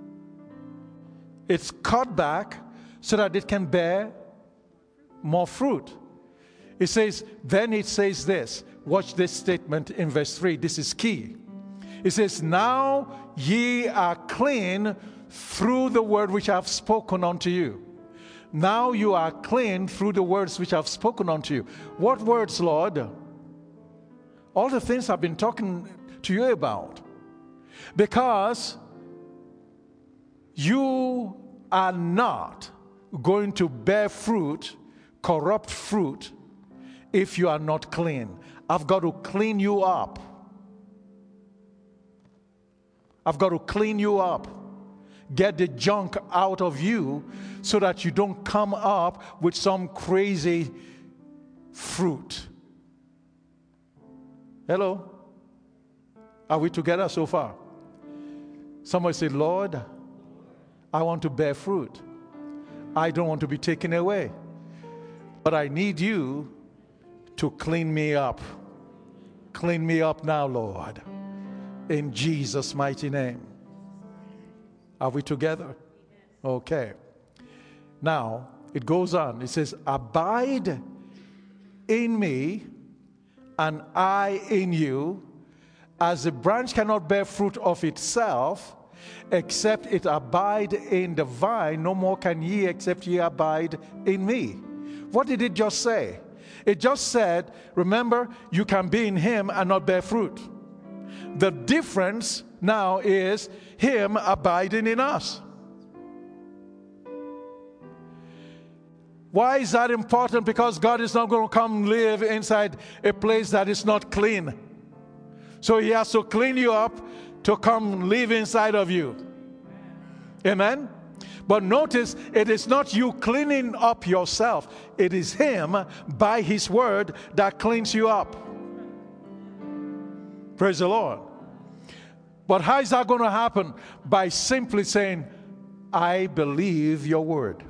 It's cut back so that it can bear more fruit. It says this. Watch this statement in verse 3. This is key. It says, now ye are clean through the word which I have spoken unto you. Now you are clean through the words which I have spoken unto you. What words, Lord? All the things I've been talking to you about. Because you are not going to bear fruit, corrupt fruit, if you are not clean. I've got to clean you up. I've got to clean you up. Get the junk out of you so that you don't come up with some crazy fruit. Hello? Are we together so far? Somebody say, Lord, I want to bear fruit. I don't want to be taken away. But I need you to clean me up. Clean me up now, Lord. In Jesus' mighty name. Are we together? Okay. Now, it goes on. It says, abide in me and I in you. As the branch cannot bear fruit of itself Except it abide in the vine, no more can ye except ye abide in me. What did it just say? It just said, remember, you can be in him and not bear fruit. The difference now is him abiding in us. Why is that important? Because God is not going to come live inside a place that is not clean. So he has to clean you up to come live inside of you. Amen? But notice, it is not you cleaning up yourself. It is him, by his word, that cleans you up. Praise the Lord. But how is that going to happen? By simply saying, I believe your word.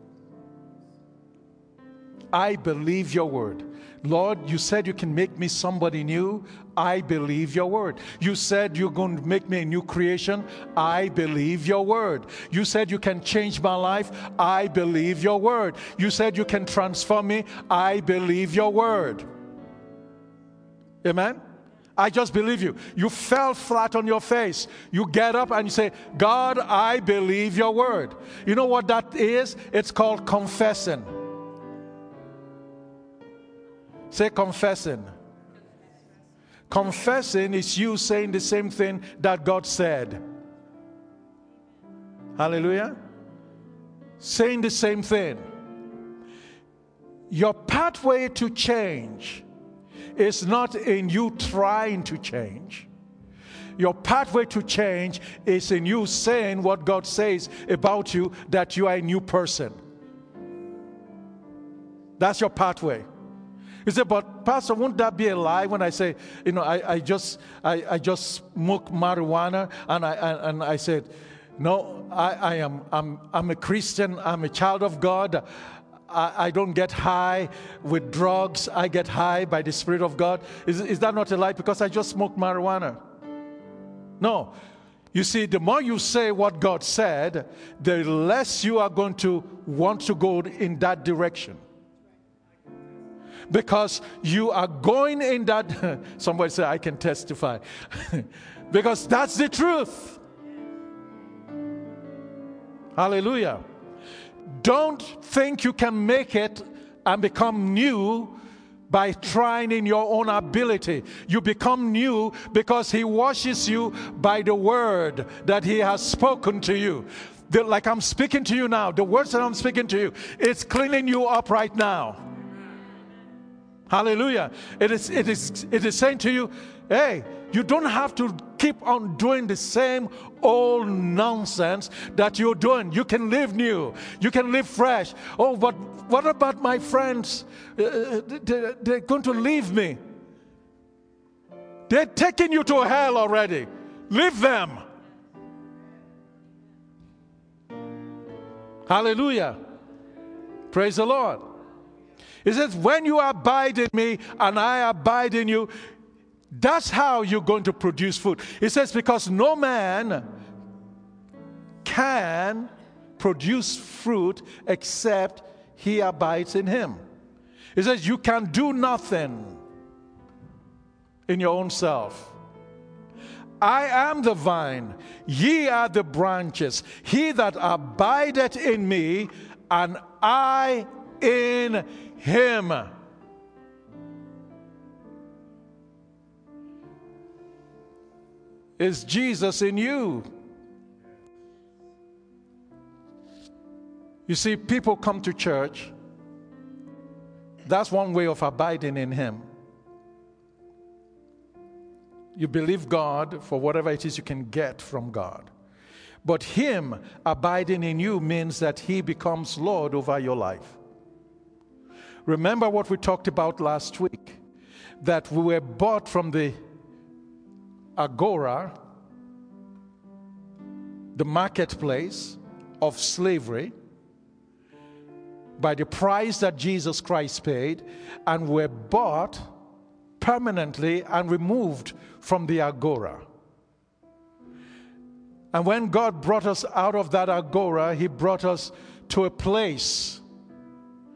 I believe your word. Lord, you said you can make me somebody new. I believe your word. You said you're going to make me a new creation. I believe your word. You said you can change my life. I believe your word. You said you can transform me. I believe your word. Amen? I just believe you. You fell flat on your face. You get up and you say, God, I believe your word. You know what that is? It's called confessing. Say confessing. Confessing is you saying the same thing that God said. Hallelujah. Saying the same thing. Your pathway to change is not in you trying to change. Your pathway to change is in you saying what God says about you, that you are a new person. That's your pathway. You say, but Pastor, won't that be a lie when I say, you know, I just smoke marijuana, and I said, no, I'm a Christian, I'm a child of God. I don't get high with drugs. I get high by the Spirit of God. Is that not a lie? Because I just smoked marijuana. No. You see, the more you say what God said, the less you are going to want to go in that direction. Because you are going in that, somebody say, I can testify. Because that's the truth. Hallelujah. Don't think you can make it and become new by trying in your own ability. You become new because he washes you by the word that he has spoken to you. Like I'm speaking to you now, the words that I'm speaking to you, it's cleaning you up right now. Hallelujah. It is saying to you, hey, you don't have to keep on doing the same old nonsense that you're doing. You can live new. You can live fresh. Oh, but what about my friends? They're going to leave me. They're taking you to hell already. Leave them. Hallelujah. Praise the Lord. It says, when you abide in me and I abide in you, that's how you're going to produce fruit. It says, because no man can produce fruit except he abides in him. It says, you can do nothing in your own self. I am the vine, ye are the branches. He that abideth in me, and I in him. Is Jesus in you? You see, people come to church. That's one way of abiding in him. You believe God for whatever it is you can get from God. But him abiding in you means that he becomes Lord over your life. Remember what we talked about last week, that we were bought from the agora, the marketplace of slavery, by the price that Jesus Christ paid, and were bought permanently and removed from the agora. And when God brought us out of that agora, he brought us to a place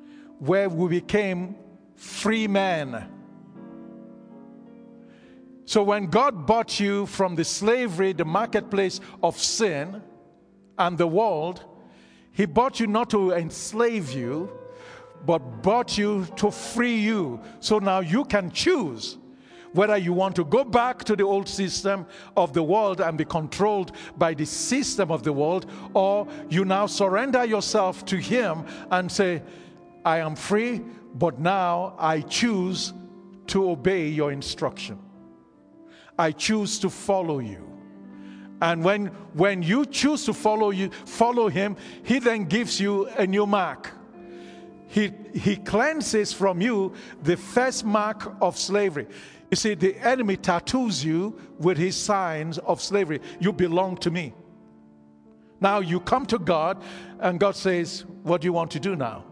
where we became free men. So when God bought you from the slavery, the marketplace of sin and the world, He bought you not to enslave you, but bought you to free you. So now you can choose whether you want to go back to the old system of the world and be controlled by the system of the world, or you now surrender yourself to Him and say, I am free, but now I choose to obey your instruction. I choose to follow you. And when you choose to follow Him, He then gives you a new mark. He cleanses from you the first mark of slavery. You see, the enemy tattoos you with his signs of slavery. You belong to me. Now you come to God, and God says, what do you want to do now?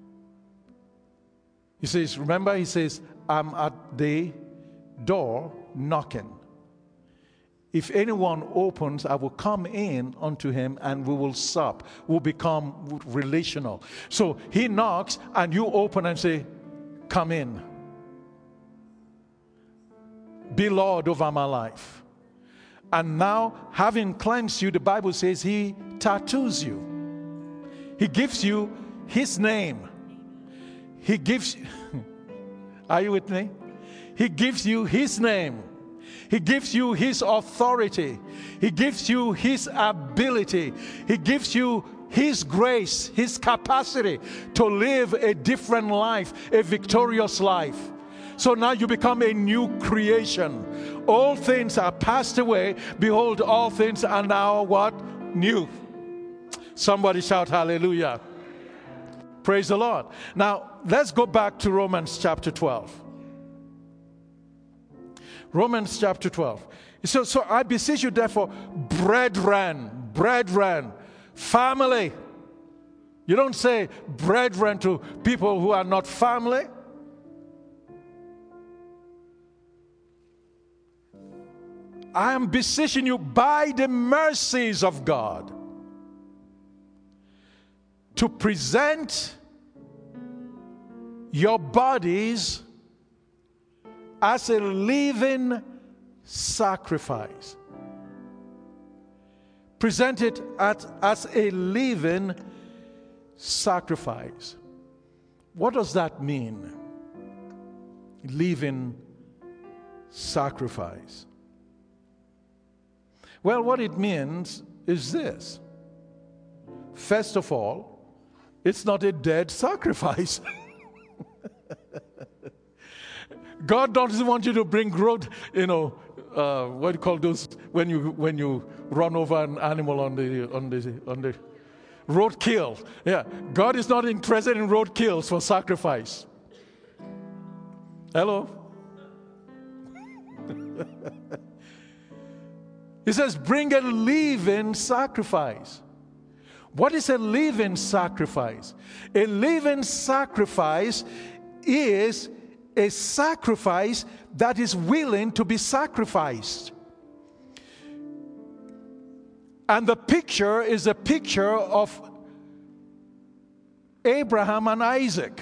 He says, remember, He says, I'm at the door knocking. If anyone opens, I will come in unto him and we will sup. We'll become relational. So He knocks and you open and say, come in. Be Lord over my life. And now, having cleansed you, the Bible says He tattoos you. He gives you His name. He gives are you with me? He gives you His name. He gives you His authority. He gives you His ability. He gives you His grace, His capacity to live a different life, a victorious life. So now you become a new creation. All things are passed away. Behold, all things are now what? New. Somebody shout hallelujah. Praise the Lord. Now, let's go back to Romans chapter 12. Romans chapter 12. So I beseech you therefore, brethren, family. You don't say brethren to people who are not family. I am beseeching you by the mercies of God to present your bodies as a living sacrifice. Present it as a living sacrifice. What does that mean? Living sacrifice. Well, what it means is this. First of all, it's not a dead sacrifice. God doesn't want you to bring growth, what do you call those when you run over an animal on the roadkill. Yeah, God is not interested in roadkills for sacrifice. Hello? He says, bring a living sacrifice. What is a living sacrifice? A living sacrifice is a sacrifice that is willing to be sacrificed. And the picture is a picture of Abraham and Isaac.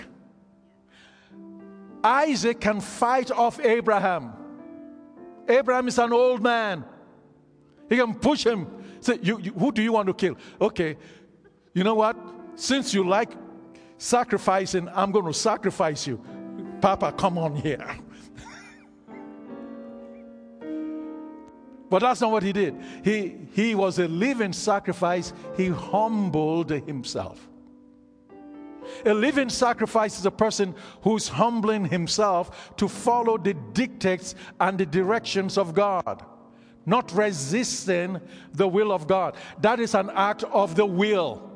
Isaac can fight off Abraham. Abraham is an old man. He can push him. Say, who do you want to kill? Okay, you know what? Since you like sacrificing, I'm going to sacrifice you. Papa, come on here. But that's not what he did. He was a living sacrifice. He humbled himself. A living sacrifice is a person who's humbling himself to follow the dictates and the directions of God, not resisting the will of God. That is an act of the will.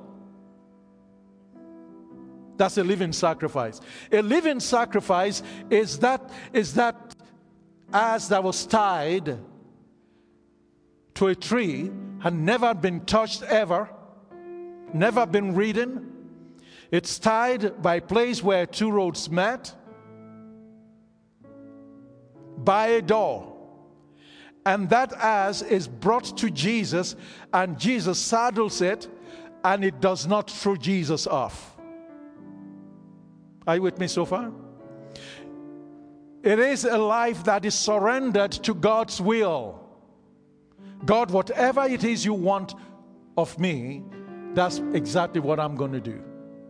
That's a living sacrifice. A living sacrifice is that ass that was tied to a tree, had never been touched ever, never been ridden. It's tied by a place where two roads met, by a door. And that ass is brought to Jesus, and Jesus saddles it, and it does not throw Jesus off. Are you with me so far? It is a life that is surrendered to God's will. God, whatever it is you want of me, that's exactly what I'm going to do.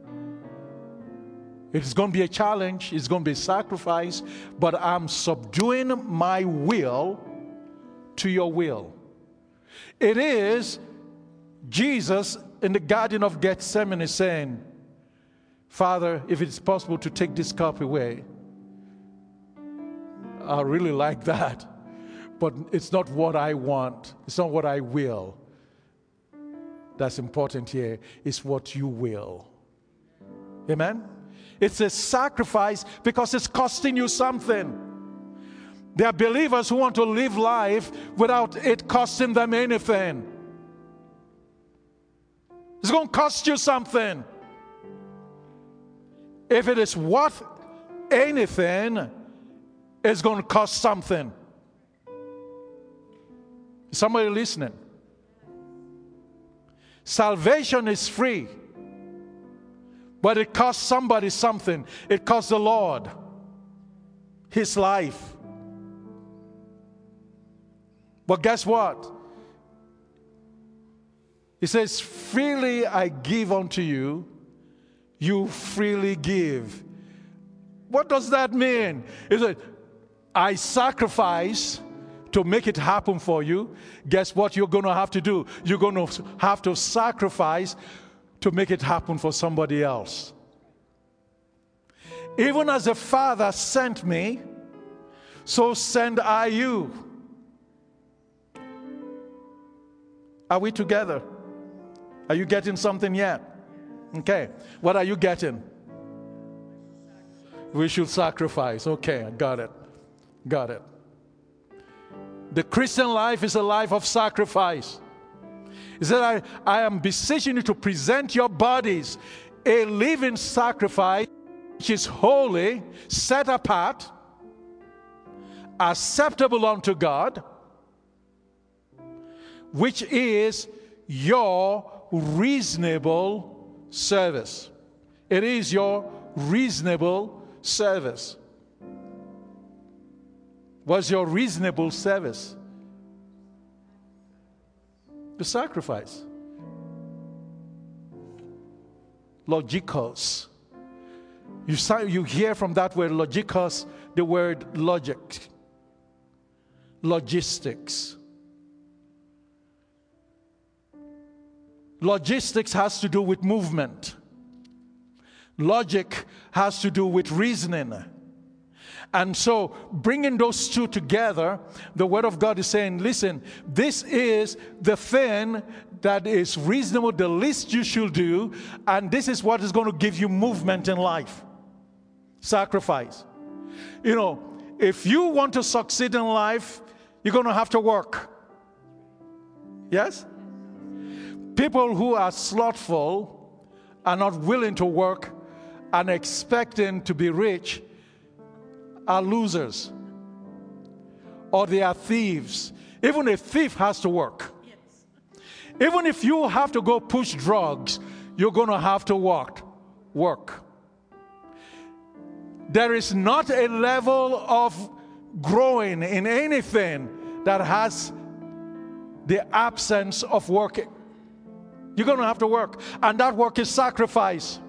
It's going to be a challenge. It's going to be a sacrifice. But I'm subduing my will to your will. It is Jesus in the Garden of Gethsemane saying, Father, if it's possible to take this cup away, I really like that. But it's not what I want. It's not what I will. That's important here. It's what you will. Amen? It's a sacrifice because it's costing you something. There are believers who want to live life without it costing them anything. It's going to cost you something. If it is worth anything, it's going to cost something. Somebody listening? Salvation is free, but it costs somebody something. It costs the Lord his life. But guess what? He says, freely I give unto you, you freely give. What does that mean? Is it, I sacrifice to make it happen for you. Guess what you're going to have to do? You're going to have to sacrifice to make it happen for somebody else. Even as the Father sent me, so send I you. Are we together? Are you getting something yet? Okay. What are you getting? We should sacrifice. Okay, I got it. Got it. The Christian life is a life of sacrifice. He said, I am beseeching you to present your bodies a living sacrifice, which is holy, set apart, acceptable unto God, which is your reasonable service. It is your reasonable service. What's your reasonable service? The sacrifice. Logikos. You hear from that word logikos the word logic. Logistics. Logistics has to do with movement. Logic has to do with reasoning. And so, bringing those two together, the Word of God is saying, listen, this is the thing that is reasonable, the least you should do, and this is what is going to give you movement in life. Sacrifice. You know, if you want to succeed in life, you're going to have to work. Yes? People who are slothful, are not willing to work, and expecting to be rich, are losers. Or they are thieves. Even a thief has to work. Yes. Even if you have to go push drugs, you're going to have to work. There is not a level of growing in anything that has the absence of working. You're going to have to work. And that work is sacrifice.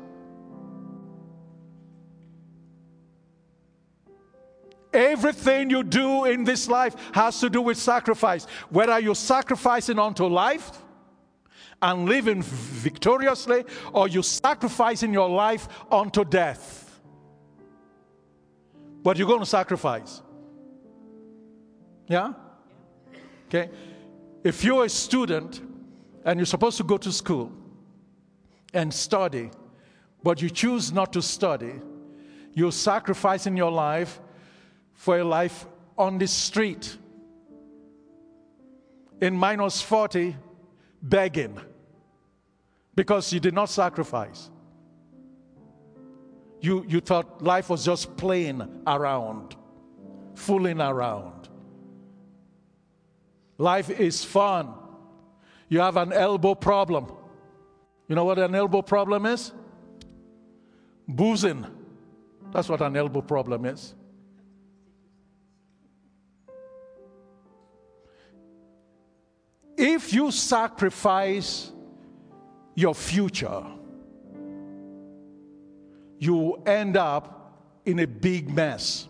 Everything you do in this life has to do with sacrifice. Whether you're sacrificing unto life and living victoriously, or you're sacrificing your life unto death. But you're going to sacrifice. Yeah? Okay. If you're a student and you're supposed to go to school and study, but you choose not to study, you're sacrificing your life for a life on the street, in minus 40, begging, because you did not sacrifice. You thought life was just playing around, fooling around. Life is fun. You have an elbow problem. You know what an elbow problem is? Boozing. That's what an elbow problem is. if you sacrifice your future, you end up in a big mess.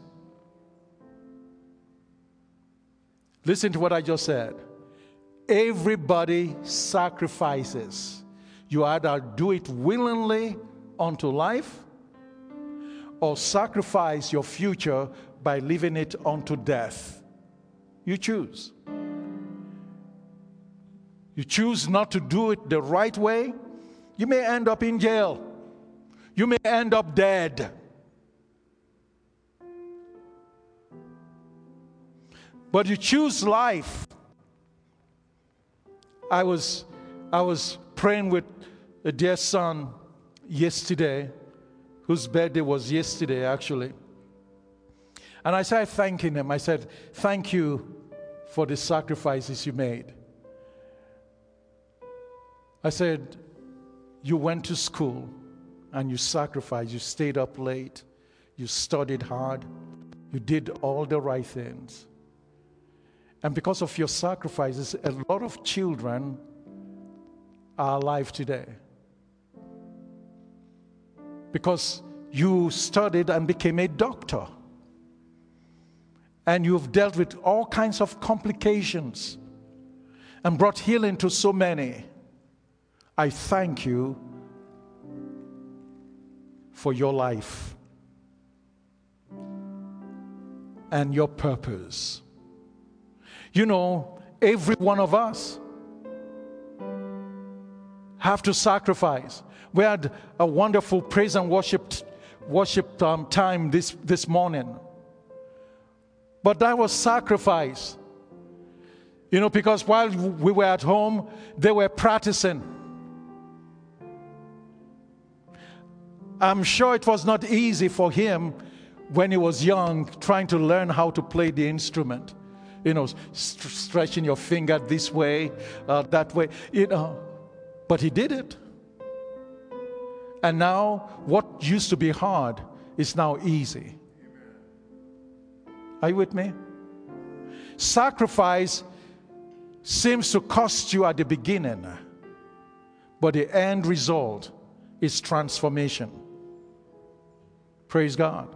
Listen to what I just said. Everybody sacrifices. You either do it willingly unto life, or sacrifice your future by living it unto death. You choose. You choose not to do it the right way, you may end up in jail. You may end up dead. But you choose life. I was praying with a dear son yesterday, whose birthday was yesterday actually. And I started thanking him. I said, thank you for the sacrifices you made. I said, you went to school and you sacrificed. You stayed up late. You studied hard. You did all the right things. And because of your sacrifices, a lot of children are alive today. Because you studied and became a doctor. And you've dealt with all kinds of complications and brought healing to so many. I thank you for your life and your purpose. You know, every one of us have to sacrifice. We had a wonderful praise and worship time this morning. But that was sacrifice. You know, because while we were at home, they were practicing. I'm sure it was not easy for him when he was young, trying to learn how to play the instrument. You know, stretching your finger this way, that way, you know. But he did it. And now, what used to be hard is now easy. Are you with me? Sacrifice seems to cost you at the beginning, but the end result is transformation. Praise God.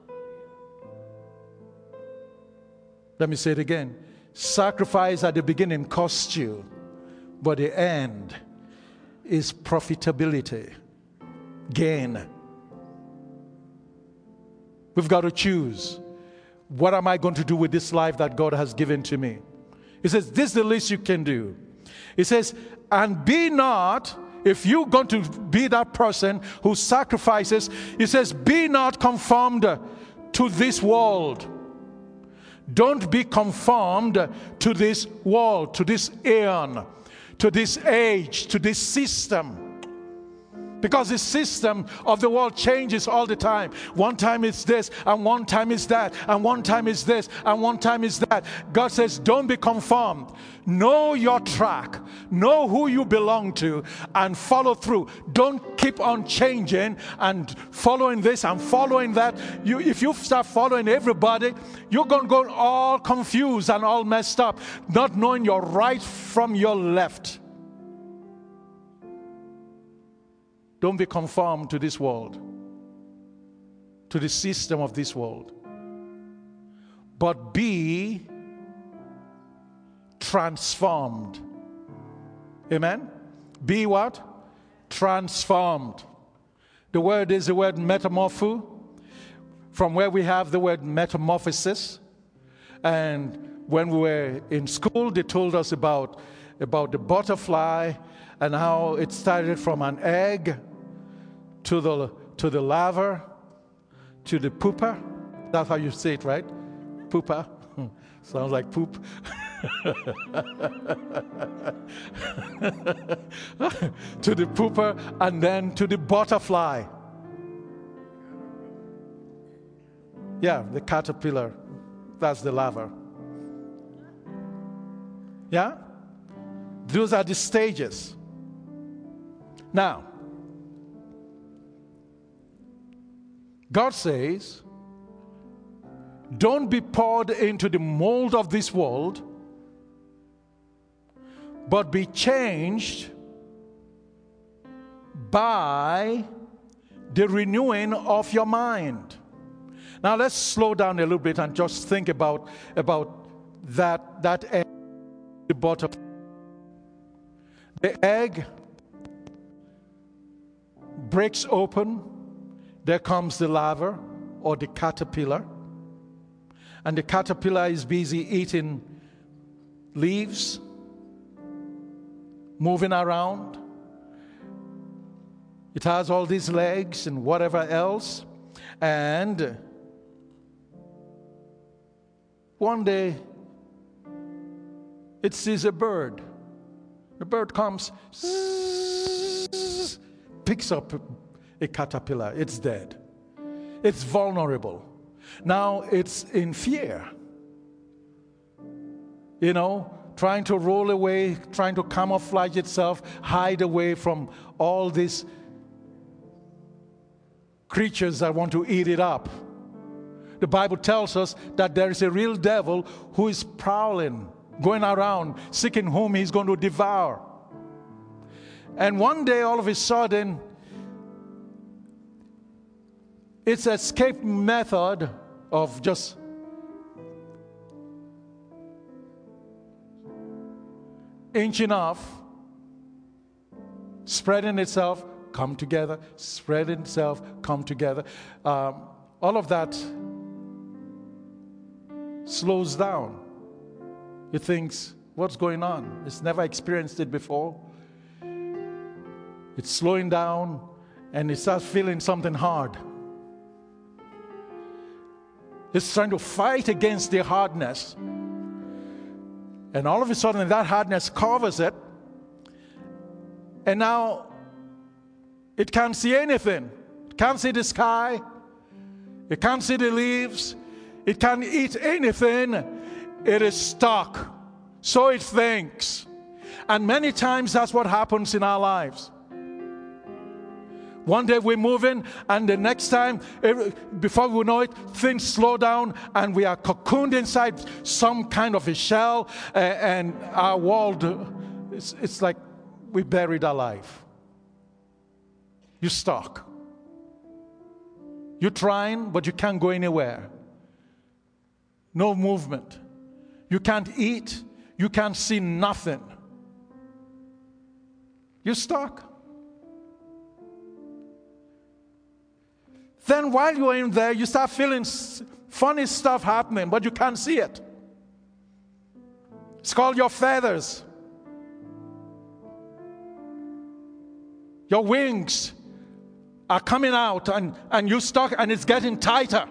Let me say it again. Sacrifice at the beginning costs you, but the end is profitability, gain. We've got to choose. What am I going to do with this life that God has given to me? He says, this is the least you can do. He says, and be not, if you're going to be that person who sacrifices, he says, be not conformed to this world. Don't be conformed to this world, to this aeon, to this age, to this system. Because the system of the world changes all the time. One time it's this, and one time it's that, and one time it's this, and one time it's that. God says, don't be conformed. Know your track. Know who you belong to, and follow through. Don't keep on changing and following this and following that. If you start following everybody, you're going to go all confused and all messed up, not knowing your right from your left. Don't be conformed to this world, to the system of this world, but be transformed. Amen? Be what? Transformed. The word is the word metamorpho, from where we have the word metamorphosis. And when we were in school, they told us about the butterfly and how it started from an egg to the larva, to the pupa. That's how you say it, right? Pupa. Sounds like poop. To the pupa, and then to the butterfly. Yeah, the caterpillar. That's the larva. Yeah? Those are the stages. Now, God says, don't be poured into the mold of this world, but be changed by the renewing of your mind. Now let's slow down a little bit and just think about that egg at the bottom. The egg breaks open. There comes the larva or the caterpillar. And the caterpillar is busy eating leaves, moving around. It has all these legs and whatever else. And one day, it sees a bird. The bird comes, picks up a caterpillar. It's dead. It's vulnerable. Now it's in fear. You know, trying to roll away, trying to camouflage itself, hide away from all these creatures that want to eat it up. The Bible tells us that there is a real devil who is prowling, going around, seeking whom he's going to devour. And one day, all of a sudden, its escape method of just inching off, spreading itself, come together, spreading itself, come together. All of that slows down. It thinks, what's going on? It's never experienced it before. It's slowing down, and it starts feeling something hard. It's trying to fight against the hardness. And all of a sudden, that hardness covers it. And now, it can't see anything. It can't see the sky. It can't see the leaves. It can't eat anything. It is stuck. So it thinks. And many times that's what happens in our lives. One day we're moving, and the next time, before we know it, things slow down, and we are cocooned inside some kind of a shell, and our world, it's like we buried alive. You're stuck. You're trying, but you can't go anywhere. No movement. You can't eat. You can't see nothing. You're stuck. Then while you're in there, you start feeling funny stuff happening, but you can't see it. It's called your feathers. Your wings are coming out, and you're stuck, and it's getting tighter.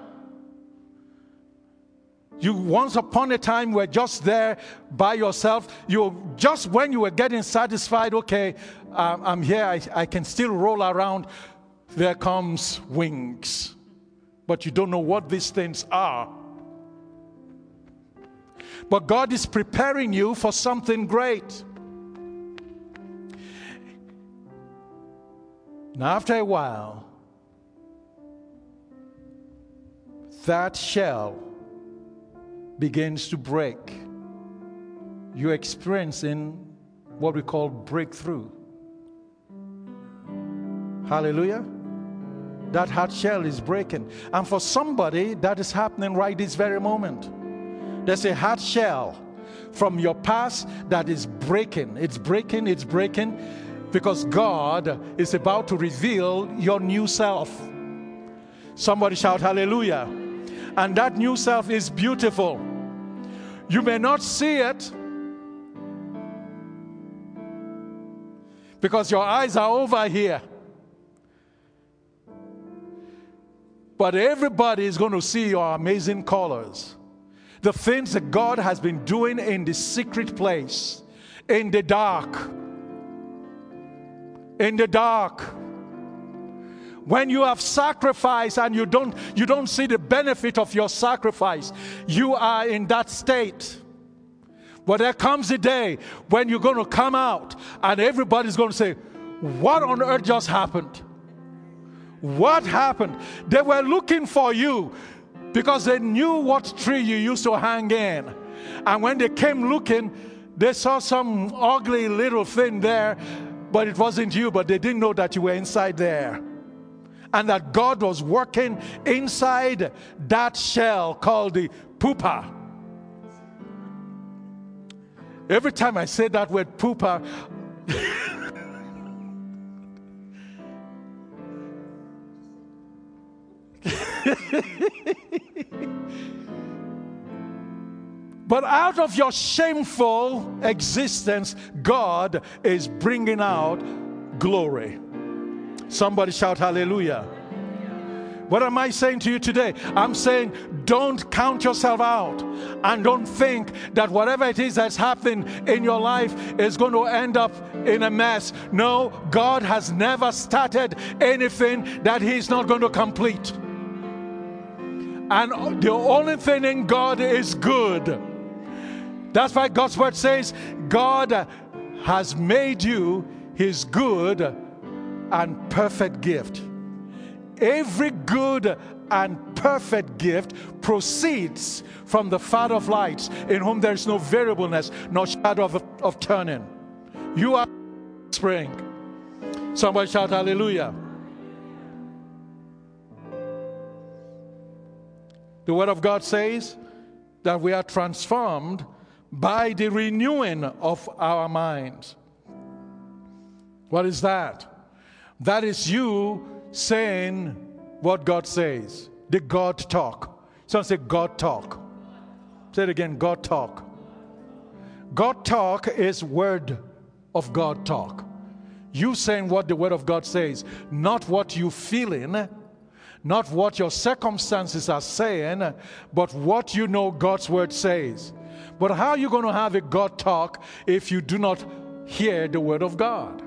You once upon a time were just there by yourself. Just when you were getting satisfied, okay, I'm here, I can still roll around. There comes wings. But you don't know what these things are. But God is preparing you for something great. Now, after a while, that shell begins to break. You're experiencing what we call breakthrough. Hallelujah. That hard shell is breaking. And for somebody, that is happening right this very moment. There's a hard shell from your past that is breaking. It's breaking, it's breaking, because God is about to reveal your new self. Somebody shout hallelujah. And that new self is beautiful. You may not see it because your eyes are over here. But everybody is going to see your amazing colors. The things that God has been doing in the secret place, in the dark. In the dark. When you have sacrificed and you don't see the benefit of your sacrifice, you are in that state. But there comes a day when you're going to come out and everybody's going to say, what on earth just happened? What happened? They were looking for you because they knew what tree you used to hang in. And when they came looking, They saw some ugly little thing there, but it wasn't you, but they didn't know that you were inside there. And that God was working inside that shell called the pupa. Every time I say that word pupa, but out of your shameful existence, God is bringing out glory. Somebody shout hallelujah. What am I saying to you today? I'm saying don't count yourself out and don't think that whatever it is that's happening in your life is going to end up in a mess. No, God has never started anything that He's not going to complete. And the only thing in God is good. That's why God's word says God has made you His good and perfect gift. Every good and perfect gift proceeds from the Father of lights, in whom there is no variableness, nor shadow of turning. You are spring. Somebody shout hallelujah. The Word of God says that we are transformed by the renewing of our minds. What is that? That is you saying what God says. The God talk. Someone say God talk. Say it again, God talk. God talk is word of God talk. You saying what the Word of God says, not what you feeling, not what your circumstances are saying, but what you know God's Word says. But how are you going to have a God talk if you do not hear the Word of God?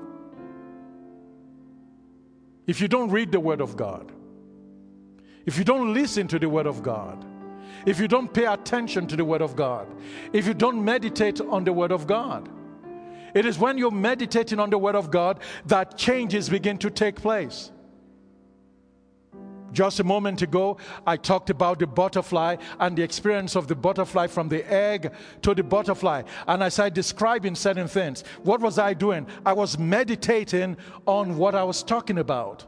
If you don't read the Word of God, if you don't listen to the Word of God, if you don't pay attention to the Word of God, if you don't meditate on the Word of God, it is when you're meditating on the Word of God that changes begin to take place. Just a moment ago, I talked about the butterfly and the experience of the butterfly from the egg to the butterfly. And as I describing certain things, what was I doing? I was meditating on what I was talking about.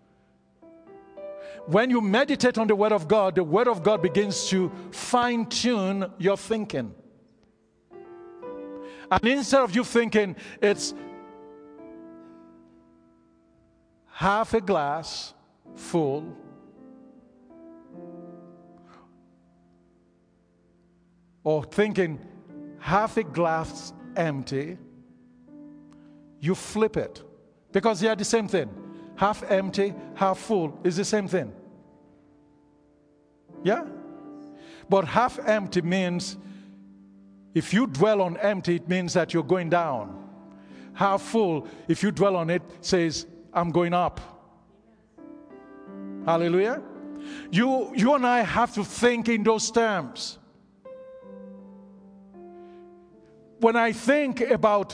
When you meditate on the Word of God begins to fine-tune your thinking. And instead of you thinking it's half a glass full, or thinking half a glass empty, you flip it. Because they are the same thing. Half empty, half full is the same thing. Yeah? But half empty means, if you dwell on empty, it means that you're going down. Half full, if you dwell on it, says, I'm going up. Hallelujah? You and I have to think in those terms. When I think about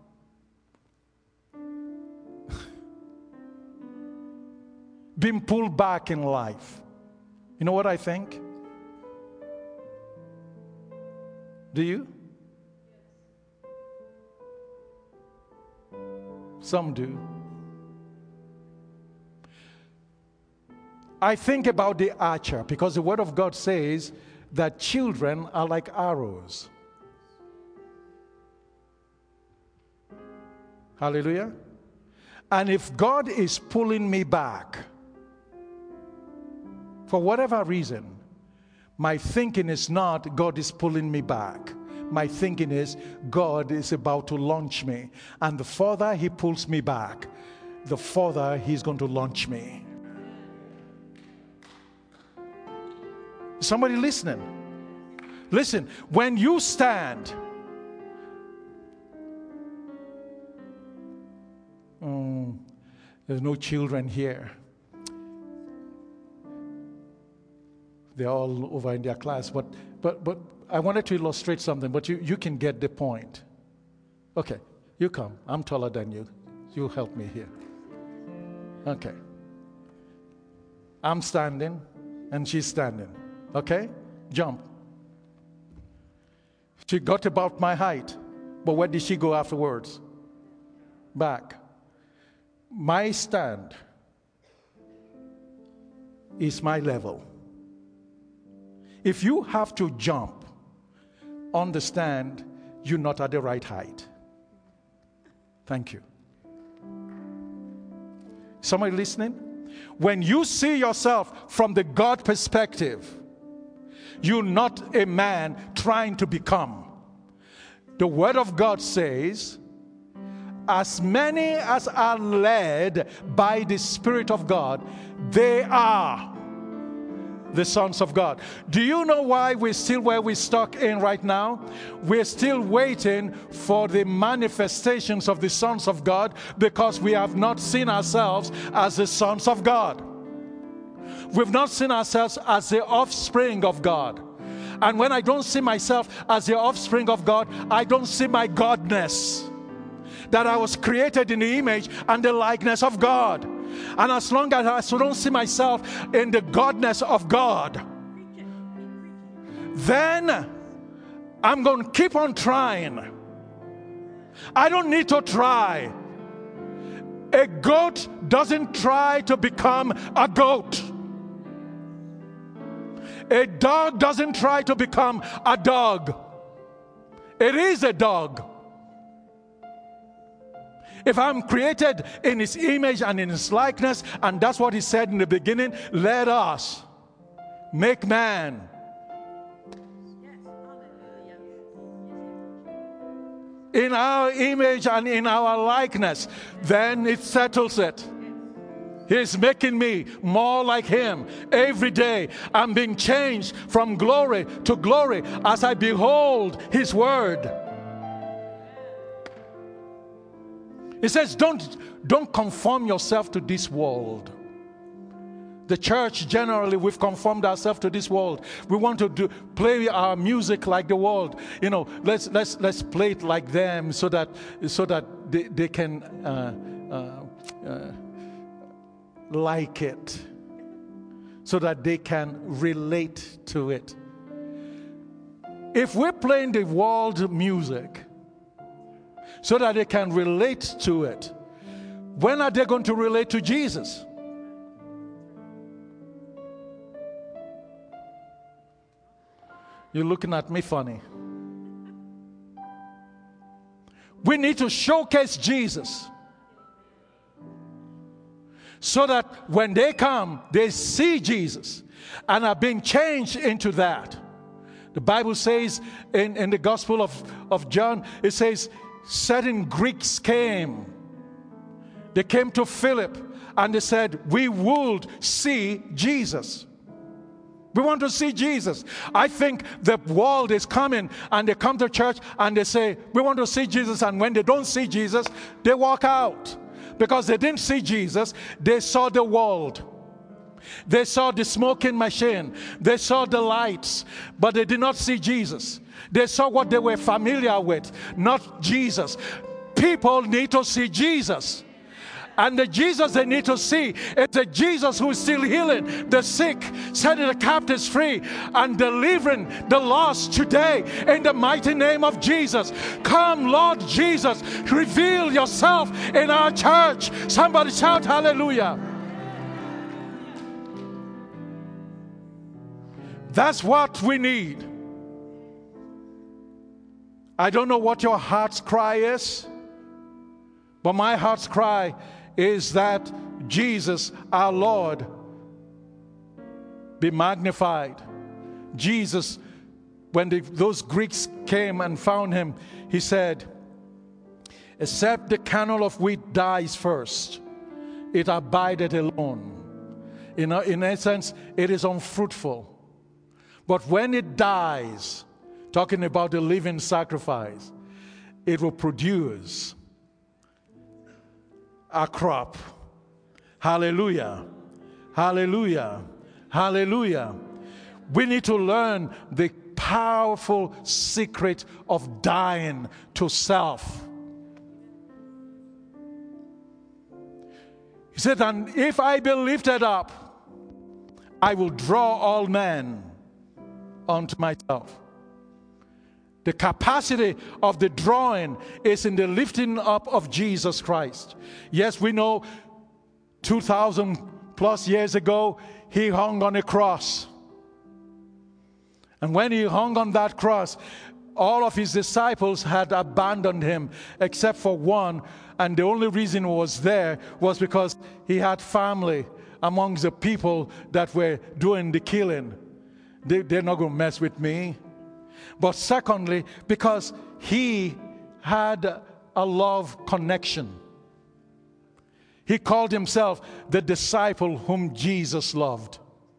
being pulled back in life, you know what I think? Do you? Some do. I think about the archer, because the Word of God says that children are like arrows. Hallelujah. And if God is pulling me back, for whatever reason, my thinking is not God is pulling me back. My thinking is God is about to launch me. And the further He pulls me back, the further He's going to launch me. Somebody listening? Listen, when you stand, there's no children here. They're all over in their class. But I wanted to illustrate something, but you can get the point. Okay, you come. I'm taller than you. You help me here. Okay. I'm standing, and she's standing. Okay? Jump. She got about my height. But where did she go afterwards? Back. My stand is my level. If you have to jump, understand you're not at the right height. Thank you. Somebody listening? When you see yourself from the God perspective, you're not a man trying to become. The Word of God says, as many as are led by the Spirit of God, they are the sons of God. Do you know why we're still where we're stuck in right now? We're still waiting for the manifestations of the sons of God because we have not seen ourselves as the sons of God. We've not seen ourselves as the offspring of God. And when I don't see myself as the offspring of God, I don't see my godness. That I was created in the image and the likeness of God. And as long as I don't see myself in the godness of God, then I'm going to keep on trying. I don't need to try. A goat doesn't try to become a goat. A dog doesn't try to become a dog. It is a dog. If I'm created in His image and in His likeness, and that's what He said in the beginning, let us make man. In our image and in our likeness, then it settles it. He's making me more like Him every day. I'm being changed from glory to glory as I behold His Word. It says, don't conform yourself to this world. The church generally, we've conformed ourselves to this world. We want to play our music like the world. You know, let's play it like them so that they can like it, so that they can relate to it. If we're playing the world music so that they can relate to it, when are they going to relate to Jesus? You're looking at me funny. We need to showcase Jesus so that when they come, they see Jesus and are being changed into that. The Bible says in the Gospel of John, it says, certain Greeks came. They came to Philip and they said, we would see Jesus. We want to see Jesus. I think the world is coming and they come to church and they say, we want to see Jesus. And when they don't see Jesus, they walk out. Because they didn't see Jesus, they saw the world. They saw the smoking machine. They saw the lights, but they did not see Jesus. They saw what they were familiar with, not Jesus. People need to see Jesus. And the Jesus they need to see is the Jesus who is still healing the sick, setting the captives free, and delivering the lost today in the mighty name of Jesus. Come, Lord Jesus, reveal yourself in our church. Somebody shout hallelujah. That's what we need. I don't know what your heart's cry is, but my heart's cry is that Jesus, our Lord, be magnified. Jesus, when those Greeks came and found Him, He said, except the kernel of wheat dies first, it abideth alone. In essence, it is unfruitful. But when it dies, talking about the living sacrifice, it will produce a crop. Hallelujah. Hallelujah. Hallelujah. We need to learn the powerful secret of dying to self. He said, and if I be lifted up, I will draw all men unto myself. The capacity of the drawing is in the lifting up of Jesus Christ. Yes, we know 2,000 plus years ago, he hung on a cross. And when he hung on that cross, all of his disciples had abandoned him except for one. And the only reason he was there was because he had family amongst the people that were doing the killing. They're not going to mess with me. But secondly, because he had a love connection. He called himself the disciple whom Jesus loved.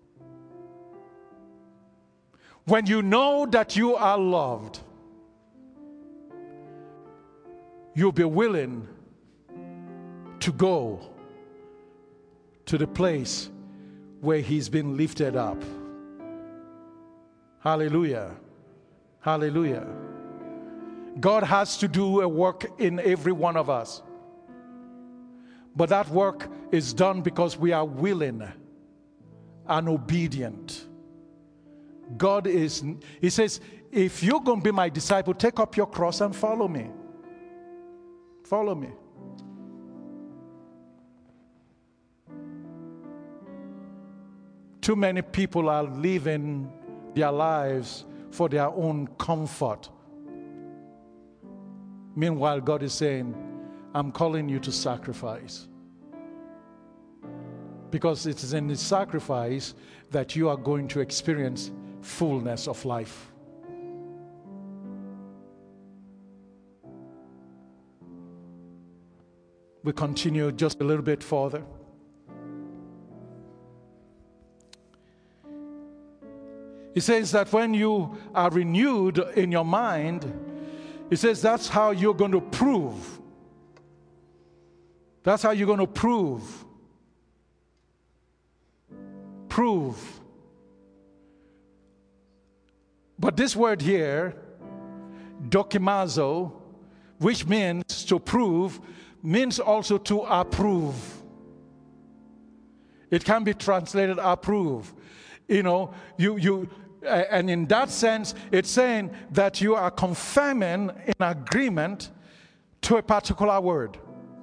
When you know that you are loved, you'll be willing to go to the place where he's been lifted up. Hallelujah. Hallelujah. God has to do a work in every one of us. But that work is done because we are willing and obedient. He says, if you're going to be my disciple, take up your cross and follow me. Follow me. Too many people are living their lives for their own comfort. Meanwhile, God is saying, I'm calling you to sacrifice. Because it is in the sacrifice that you are going to experience fullness of life. We continue just a little bit further. He says that when you are renewed in your mind, he says that's how you're going to prove. That's how you're going to prove. Prove. But this word here, dokimazo, which means to prove, means also to approve. It can be translated approve. And in that sense, it's saying that you are confirming in agreement to a particular word.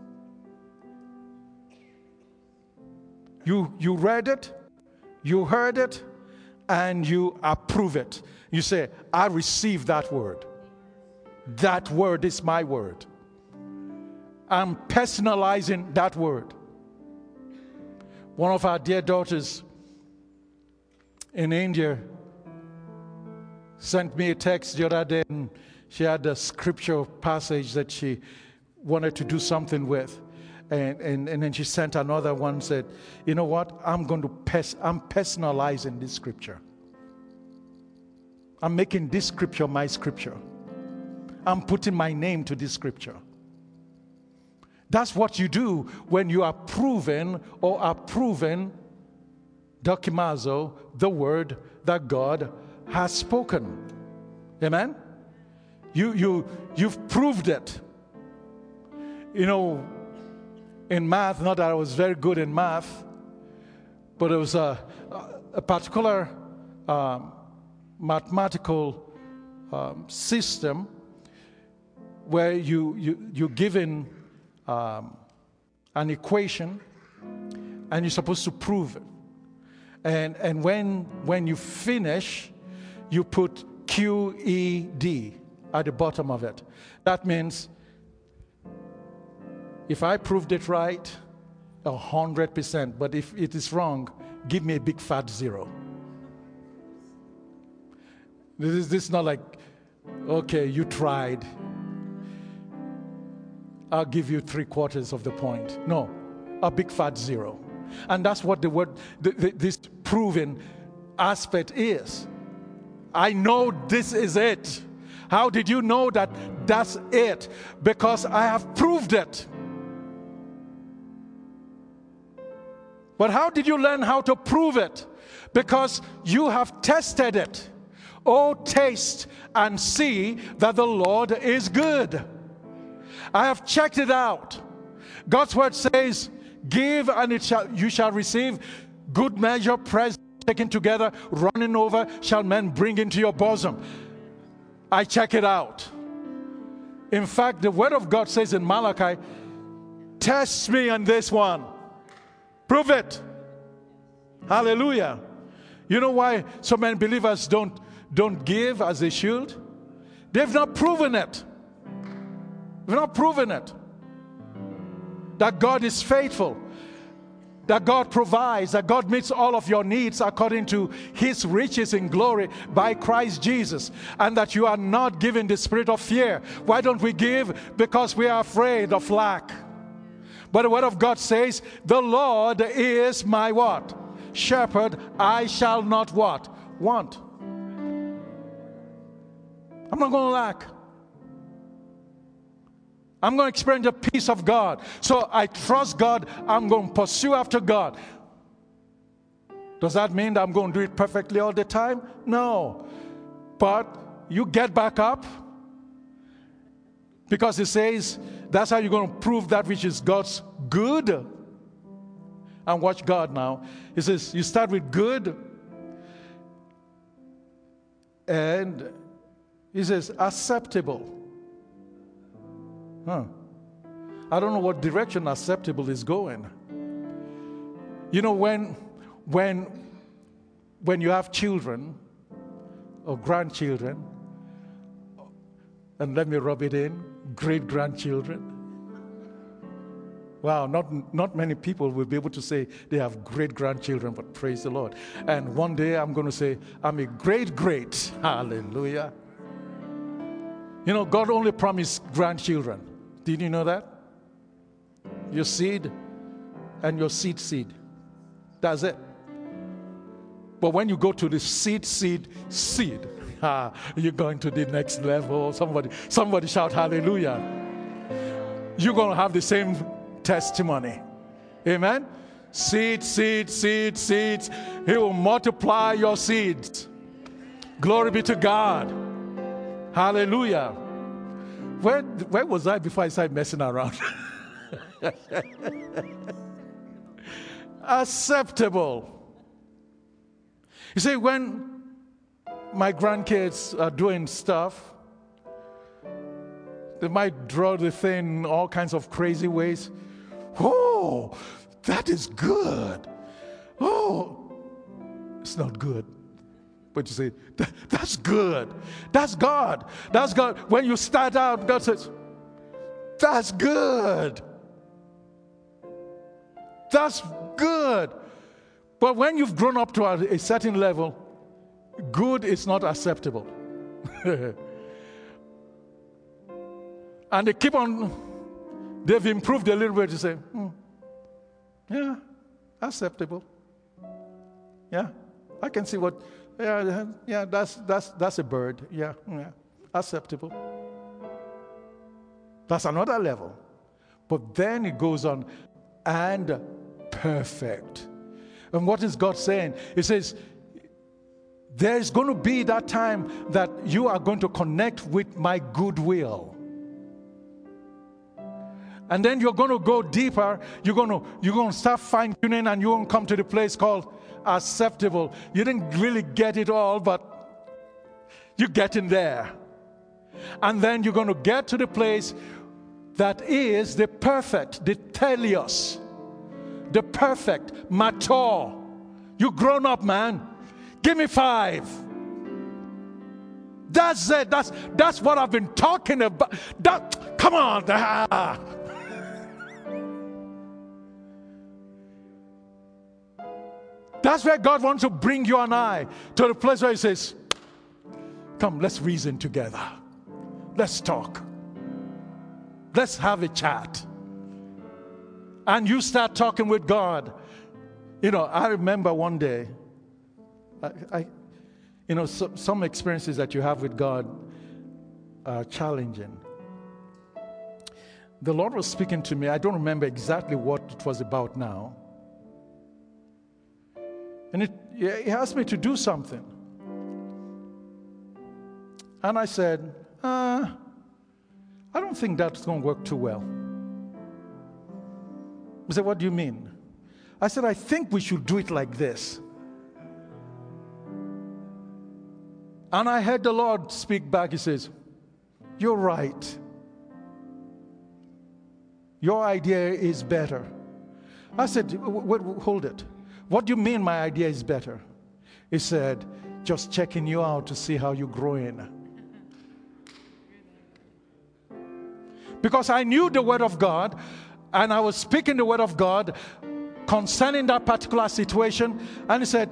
You read it, you heard it, and you approve it. You say, I receive that word. That word is my word. I'm personalizing that word. One of our dear daughters in India sent me a text the other day, and she had a scripture passage that she wanted to do something with. And then she sent another one, said, you know what, I'm personalizing this scripture. I'm making this scripture my scripture. I'm putting my name to this scripture. That's what you do when you are proving or approving dokimazo, the word that God has spoken. Amen? You've proved it. In math, not that I was very good in math, but it was a particular mathematical system where you're given an equation and you're supposed to prove it. And when you finish, you put QED at the bottom of it. That means if I proved it right, 100%. But if it is wrong, give me a big fat 0. This is not like, okay, you tried. I'll give you 3/4 of the point. No, a big fat 0. And that's what the word, this proven aspect is. I know this is it. How did you know that that's it? Because I have proved it. But how did you learn how to prove it? Because you have tested it. Oh, taste and see that the Lord is good. I have checked it out. God's word says, give and you shall receive. Good measure, pressed, taken together, running over, shall men bring into your bosom. I check it out. In fact, the Word of God says in Malachi, test me on this one. Prove it. Hallelujah. You know why so many believers don't give as they should? They've not proven it. They've not proven it. That God is faithful. That God provides. That God meets all of your needs according to His riches in glory by Christ Jesus. And that you are not given the spirit of fear. Why don't we give? Because we are afraid of lack. But the Word of God says, the Lord is my what? Shepherd, I shall not what? Want. I'm not going to lack. I'm going to experience the peace of God. So I trust God. I'm going to pursue after God. Does that mean that I'm going to do it perfectly all the time? No. But you get back up. Because it says that's how you're going to prove that which is God's good. And watch God now. It says you start with good. And he says acceptable. I don't know what direction acceptable is going. You know, when you have children or grandchildren, and let me rub it in, great-grandchildren. Wow, not many people will be able to say they have great-grandchildren, but praise the Lord. And one day I'm going to say, I'm a great-great. Hallelujah. You know, God only promised grandchildren. Did you know that? Your seed and your seed. That's it. But when you go to the seed, you're going to the next level. Somebody shout hallelujah. You're going to have the same testimony. Amen? Seeds. He will multiply your seeds. Glory be to God. Hallelujah. Where was I before I started messing around? Acceptable. You see, when my grandkids are doing stuff, they might draw the thing all kinds of crazy ways. Oh, that is good. Oh, it's not good. But you say, that's good. That's God. That's God. When you start out, God says, that's good. That's good. But when you've grown up to a certain level, good is not acceptable. And they keep on, they've improved a little bit to say, yeah, acceptable. Yeah, I can see what, yeah, that's a bird. Yeah, acceptable. That's another level. But then it goes on, and perfect. And what is God saying? He says, there's going to be that time that you are going to connect with my goodwill. And then you're going to go deeper. You're going to start fine-tuning, and you're going to come to the place called acceptable. You didn't really get it all, but you're getting there. And then you're going to get to the place that is the perfect, the telios, the perfect, mature. You grown up, man. Give me 5. That's it. That's what I've been talking about. Come on. That's where God wants to bring you and I to the place where He says, come, let's reason together. Let's talk. Let's have a chat. And you start talking with God. You know, I remember one day, some experiences that you have with God are challenging. The Lord was speaking to me. I don't remember exactly what it was about now. And He asked me to do something. And I said, I don't think that's going to work too well. He said, what do you mean? I said, I think we should do it like this. And I heard the Lord speak back. He says, you're right. Your idea is better. I said, wait, hold it. What do you mean my idea is better? He said, just checking you out to see how you're growing. Because I knew the Word of God, and I was speaking the Word of God concerning that particular situation, and he said,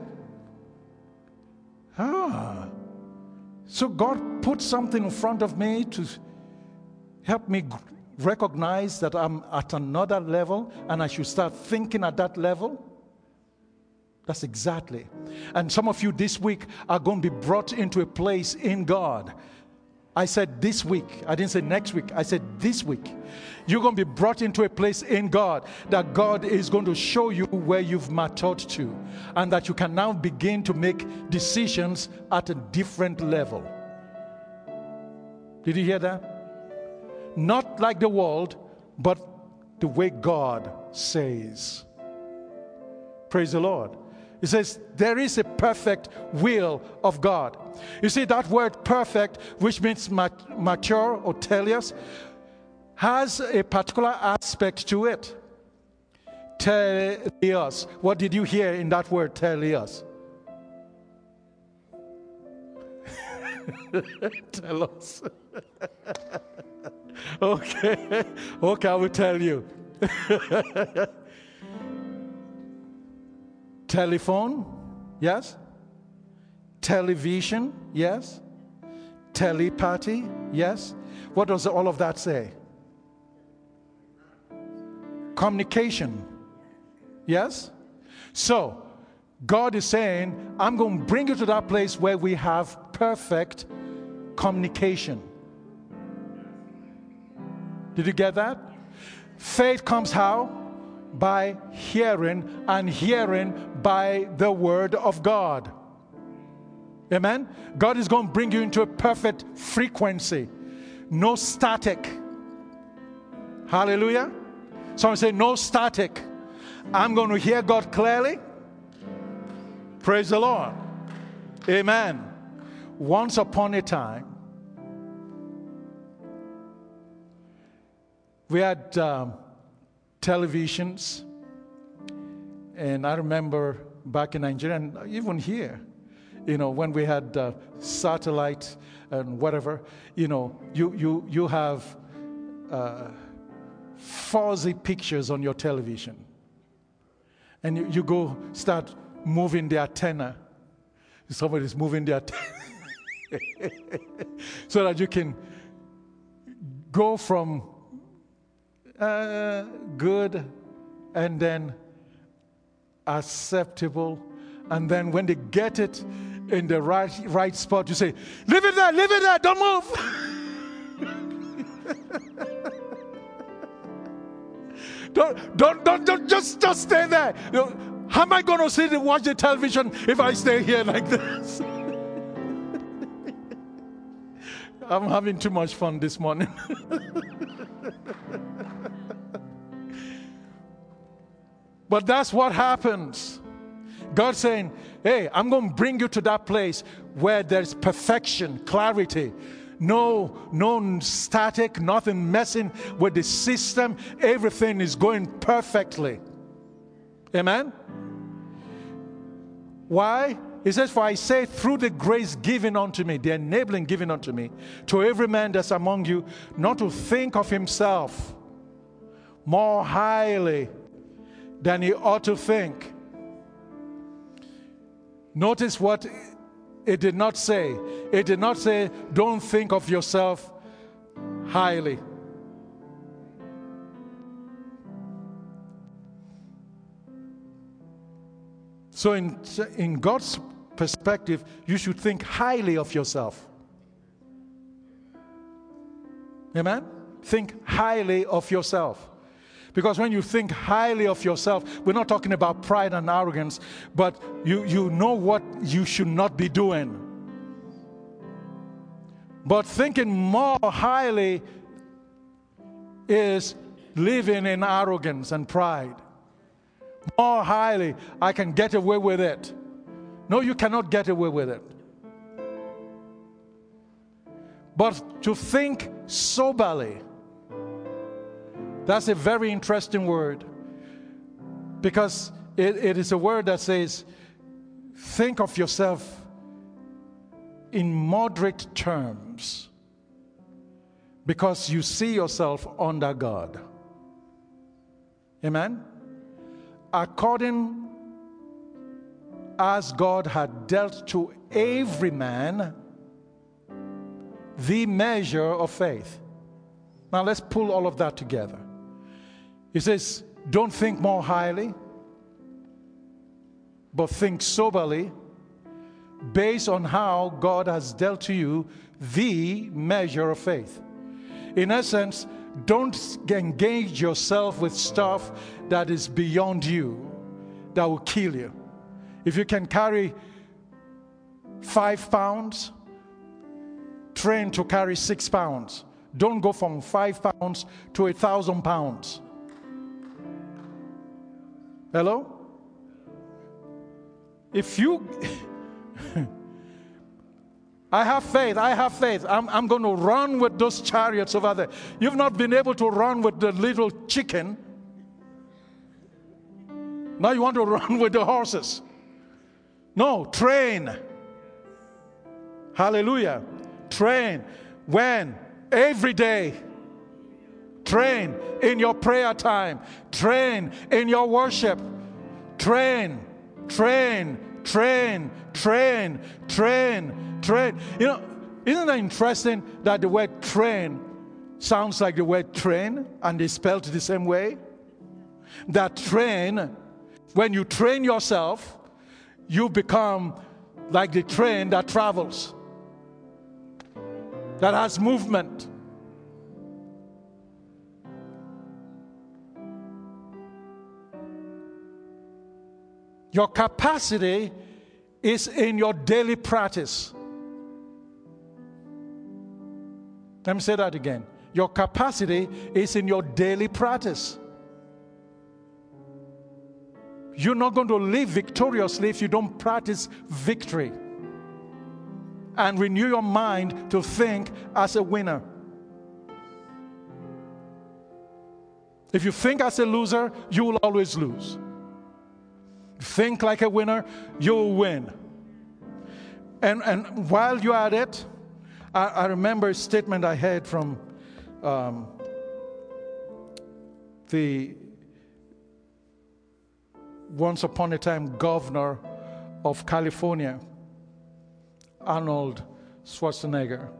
so God put something in front of me to help me recognize that I'm at another level and I should start thinking at that level. That's exactly. And some of you this week are going to be brought into a place in God. I said this week. I didn't say next week. I said this week. You're going to be brought into a place in God that God is going to show you where you've matured to, and that you can now begin to make decisions at a different level. Did you hear that? Not like the world, but the way God says. Praise the Lord. He says there is a perfect will of God. You see, that word perfect, which means mature or teleios, has a particular aspect to it. Teleios. What did you hear in that word, teleios? Tell us. Okay, I will tell you. Telephone, yes. Television, yes. Telepathy, yes. What does all of that say? Communication, yes. So, God is saying, I'm going to bring you to that place where we have perfect communication. Did you get that? Faith comes how? By hearing, and hearing by the word of God. Amen? God is going to bring you into a perfect frequency. No static. Hallelujah. Someone say, no static. I'm going to hear God clearly. Praise the Lord. Amen. Once upon a time, we had televisions, and I remember back in Nigeria, and even here, when we had satellite and whatever, you have fuzzy pictures on your television, and you go start moving the antenna. Somebody's moving the antenna so that you can go from good and then acceptable, and then when they get it in the right spot, you say, leave it there, don't move. don't just stay there. How am I going to sit and watch the television if I stay here like this? I'm having too much fun this morning. But that's what happens. God's saying, hey, I'm going to bring you to that place where there's perfection, clarity, no static, nothing messing with the system. Everything is going perfectly. Amen? Why? He says, for I say, through the grace given unto me, the enabling given unto me, to every man that's among you, not to think of himself more highly than he ought to think. Notice what it did not say. It did not say, don't think of yourself highly. So in God's perspective, you should think highly of yourself. Amen? Think highly of yourself. Because when you think highly of yourself, we're not talking about pride and arrogance, but you know what you should not be doing. But thinking more highly is living in arrogance and pride. More highly, I can get away with it. No, you cannot get away with it. but to think soberly. That's a very interesting word, because it is a word that says, think of yourself in moderate terms, because you see yourself under God. Amen? According as God had dealt to every man the measure of faith. Now let's pull all of that together. He says, don't think more highly, but think soberly, based on how God has dealt to you the measure of faith. In essence, don't engage yourself with stuff that is beyond you, that will kill you. If you can carry 5 pounds, train to carry 6 pounds. Don't go from 5 pounds to 1,000 pounds. Hello? If you... I have faith. I'm going to run with those chariots over there. You've not been able to run with the little chicken. Now you want to run with the horses. No, train. Hallelujah. Train. When? Every day. Train in your prayer time. Train in your worship. Train. You know, isn't that interesting that the word train sounds like the word train and they spelled the same way? That train, when you train yourself, you become like the train that travels, that has movement. Your capacity is in your daily practice. Let me say that again. Your capacity is in your daily practice. You're not going to live victoriously if you don't practice victory and renew your mind to think as a winner. If you think as a loser, you will always lose. Think like a winner, you'll win. And while you're at it, I remember a statement I heard from the once upon a time governor of California, Arnold Schwarzenegger.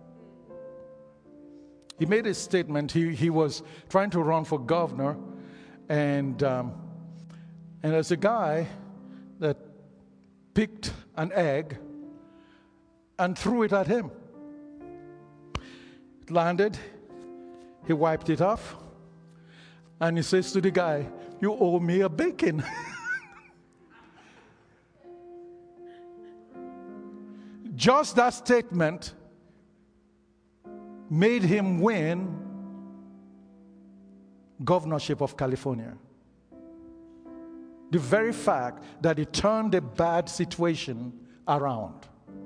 He made a statement. He was trying to run for governor, and there's a guy that picked an egg and threw it at him. It landed. He wiped it off, and he says to the guy, "You owe me a bacon." Just that statement made him win governorship of California. The very fact that he turned a bad situation around.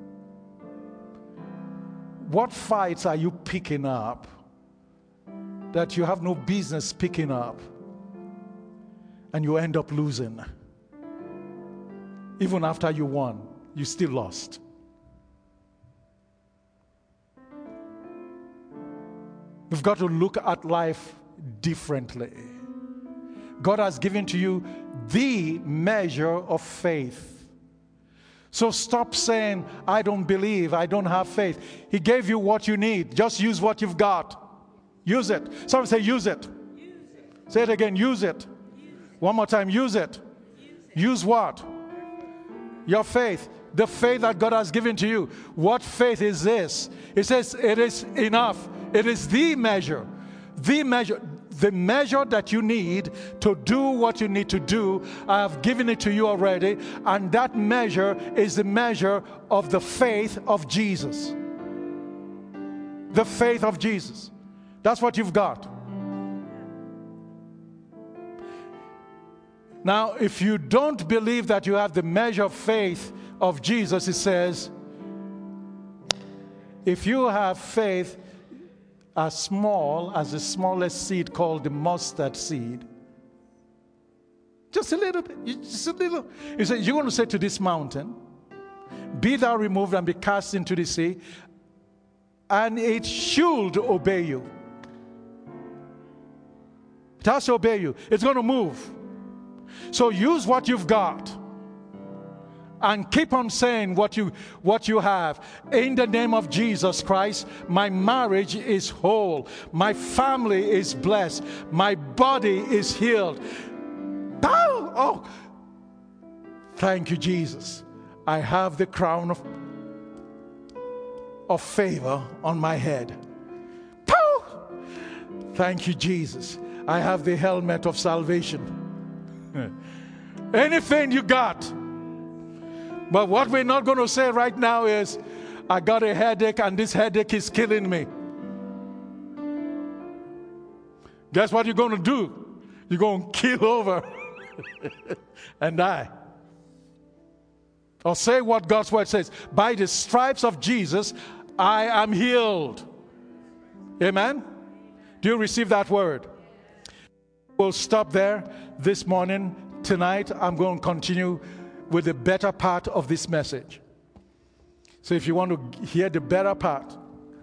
What fights are you picking up that you have no business picking up, and you end up losing? Even after you won, you still lost. We've got to look at life differently. God has given to you the measure of faith. So stop saying, "I don't believe, I don't have faith." He gave you what you need. Just use what you've got. Use it. Somebody say, use it. Use it. Say it again, use it. One more time, use it. Use what? Your faith. The faith that God has given to you. What faith is this? It says it is enough. It is the measure. The measure. The measure that you need to do what you need to do, I have given it to you already. And that measure is the measure of the faith of Jesus. The faith of Jesus. That's what you've got. Now, if you don't believe that you have the measure of faith of Jesus, it says, if you have faith as small as the smallest seed called the mustard seed, just a little bit, just a little. You say, you're going to say to this mountain, be thou removed and be cast into the sea, and it should obey you. It has to obey you. It's going to move. So use what you've got and keep on saying what you have. In the name of Jesus Christ, my marriage is whole. My family is blessed. My body is healed. Oh, thank you, Jesus. I have the crown of favor on my head. Thank you, Jesus. I have the helmet of salvation. Anything you got. But what we're not going to say right now is, I got a headache and this headache is killing me. Guess what you're going to do? You're going to keel over and die. Or say what God's word says. By the stripes of Jesus, I am healed. Amen? Do you receive that word? We'll stop there this morning. Tonight, I'm going to continue with the better part of this message. So if you want to hear the better part,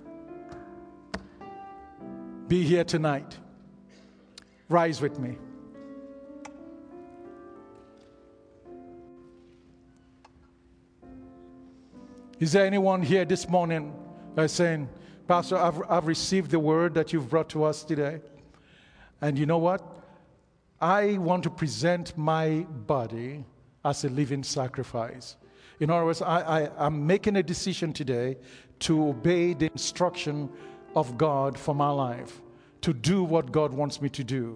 be here tonight. Rise with me. Is there anyone here this morning that's saying, Pastor, I've received the word that you've brought to us today. And you know what? I want to present my body as a living sacrifice. In other words, I'm making a decision today to obey the instruction of God for my life, to do what God wants me to do.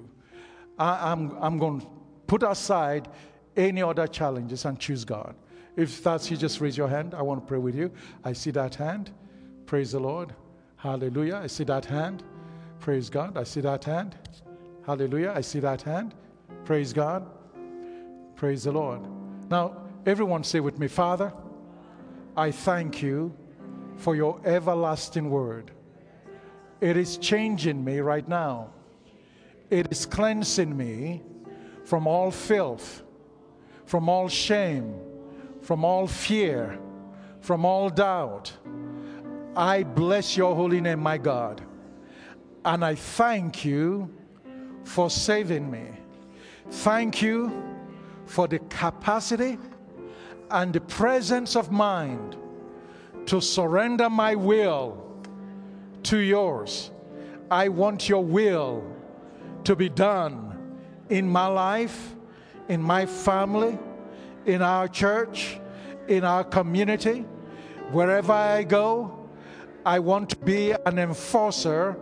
I'm going to put aside any other challenges and choose God. If that's you, just raise your hand. I want to pray with you. I see that hand. Praise the Lord. Hallelujah. I see that hand. Praise God. I see that hand. Hallelujah. I see that hand. Praise God. Praise the Lord. Now, everyone say with me, Father, I thank you for your everlasting word. It is changing me right now. It is cleansing me from all filth, from all shame, from all fear, from all doubt. I bless your holy name, my God. And I thank you for saving me. Thank you for the capacity and the presence of mind to surrender my will to yours. I want your will to be done in my life, in my family, in our church, in our community. Wherever I go, I want to be an enforcer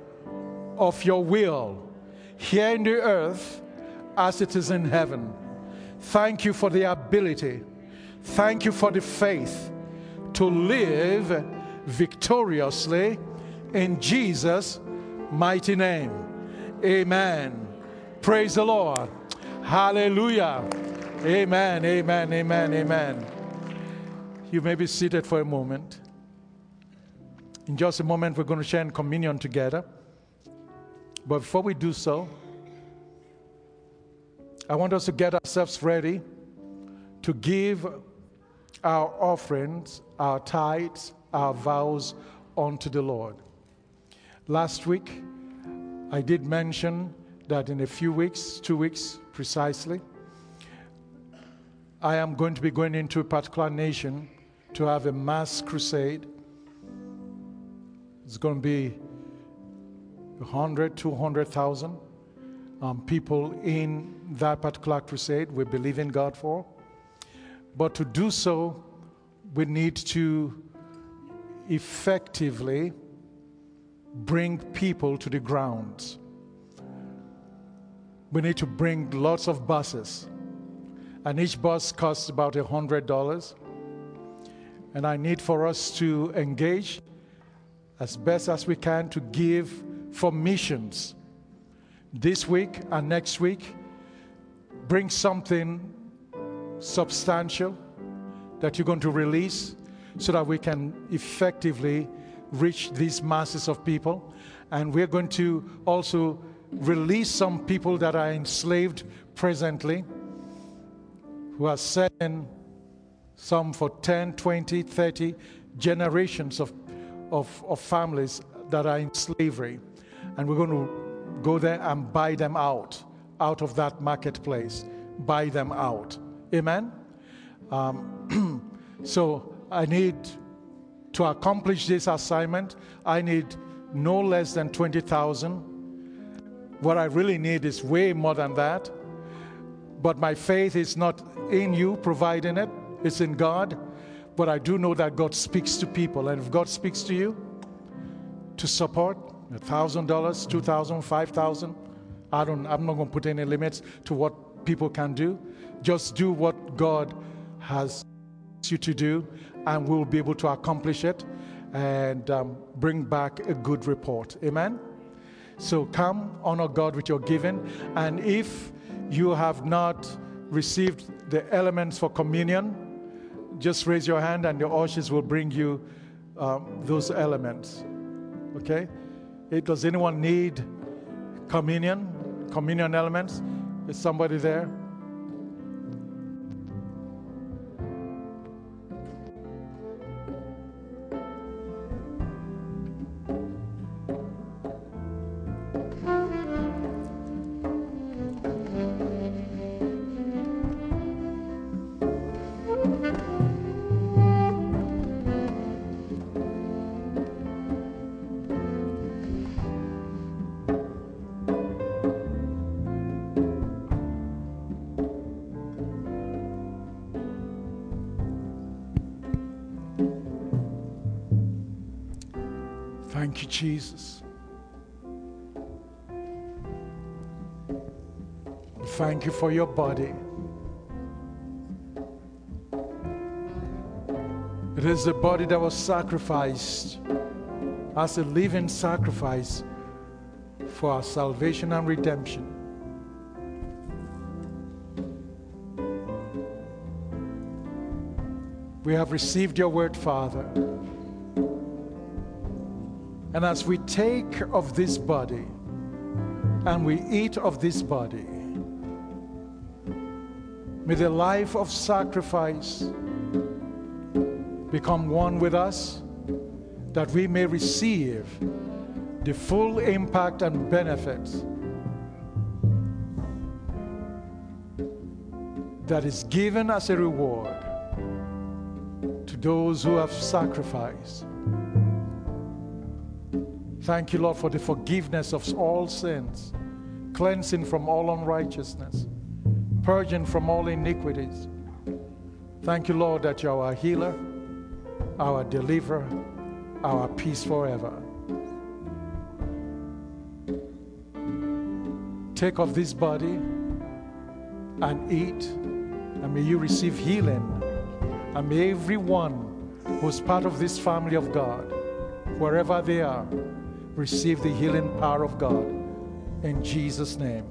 of your will here in the earth as it is in heaven. Thank you for the ability. Thank you for the faith to live victoriously in Jesus' mighty name. Amen. Praise the Lord. Hallelujah. Amen, amen, amen, amen. You may be seated for a moment. In just a moment, we're going to share in communion together. But before we do so, I want us to get ourselves ready to give our offerings, our tithes, our vows unto the Lord. Last week, I did mention that in a few weeks, 2 weeks precisely, I am going to be going into a particular nation to have a mass crusade. It's going to be 100, 200,000 people in that particular crusade we believe in God for. But to do so, we need to effectively bring people to the grounds. We need to bring lots of buses. And each bus costs about $100. And I need for us to engage as best as we can to give for missions. This week and next week, bring something substantial that you're going to release so that we can effectively reach these masses of people. And we're going to also release some people that are enslaved presently, who are selling some for 10, 20, 30 generations of families that are in slavery. And we're going to go there and buy them out of that marketplace. Buy them out. Amen? So I need to accomplish this assignment. I need no less than 20,000. What I really need is way more than that. But my faith is not in you providing it. It's in God. But I do know that God speaks to people. And if God speaks to you to support $1,000, $2,000, $5,000, I'm not going to put any limits to what people can do. Just do what God has you to do, and we'll be able to accomplish it and bring back a good report. Amen? So come, honor God with your giving. And if you have not received the elements for communion, just raise your hand and the ushers will bring you those elements. Okay? Does anyone need communion elements? Is somebody there? Thank you, Jesus. Thank you for your body. It is the body that was sacrificed as a living sacrifice for our salvation and redemption. We have received your word, Father. And as we take of this body and we eat of this body, may the life of sacrifice become one with us, that we may receive the full impact and benefits that is given as a reward to those who have sacrificed. Thank you, Lord, for the forgiveness of all sins, cleansing from all unrighteousness, purging from all iniquities. Thank you, Lord, that you are our healer, our deliverer, our peace forever. Take of this body and eat, and may you receive healing. And may everyone who's part of this family of God, wherever they are, receive the healing power of God. In Jesus' name.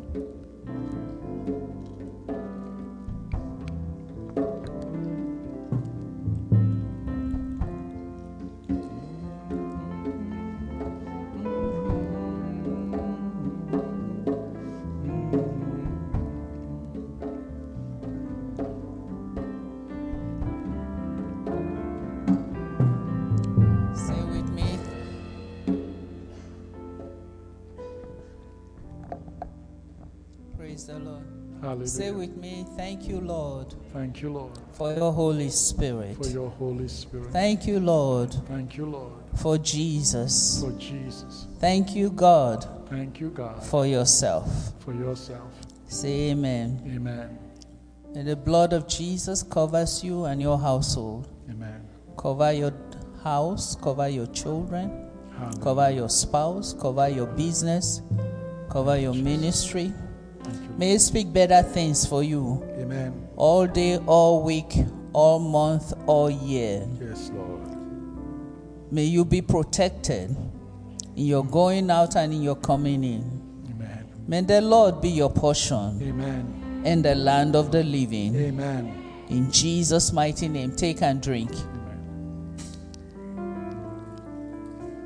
Say with me, thank you, Lord. Thank you, Lord. For your Holy Spirit. For your Holy Spirit. Thank you, Lord. Thank you, Lord. For Jesus. For Jesus. Thank you, God. Thank you, God. For yourself. For yourself. Say amen. Amen. And the blood of Jesus covers you and your household. Amen. Cover your house, cover your children, Hallelujah. Cover your spouse, cover your business, cover your ministry. May He speak better things for you. Amen. All day, all week, all month, all year. Yes, Lord. May you be protected in your going out and in your coming in. Amen. May the Lord be your portion. Amen. In the land of the living. Amen. In Jesus' mighty name, take and drink. Amen.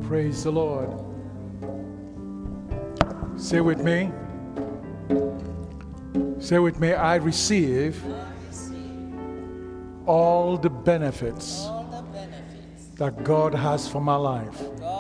Praise the Lord. Say with me. Say with me, I receive all the benefits that God has for my life.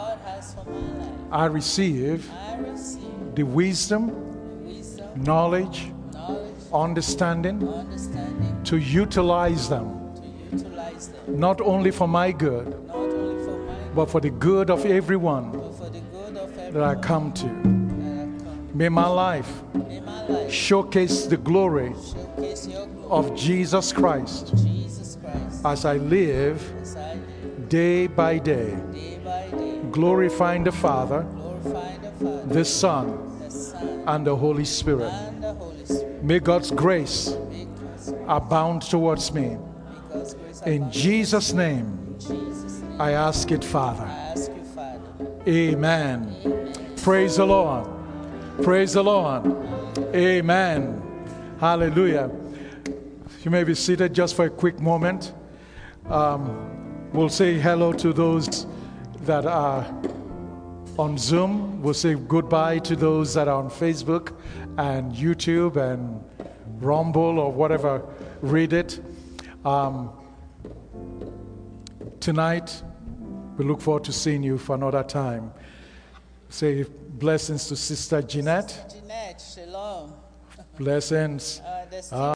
I receive the wisdom, knowledge, understanding to utilize them, not only for my good, but for the good of everyone that I come to. May my life showcase the glory of Jesus Christ as I live day by day, glorifying the Father, the Son, and the Holy Spirit. May God's grace abound towards me. In Jesus' name, I ask it, Father. Amen. Praise the Lord. Praise the Lord. Amen. Hallelujah. You may be seated just for a quick moment. We'll say hello to those that are on Zoom. We'll say goodbye to those that are on Facebook and YouTube and Rumble or whatever. Read it. Tonight, we look forward to seeing you for another time. Say blessings to Sister Jeanette. Jeanette, shalom. Blessings.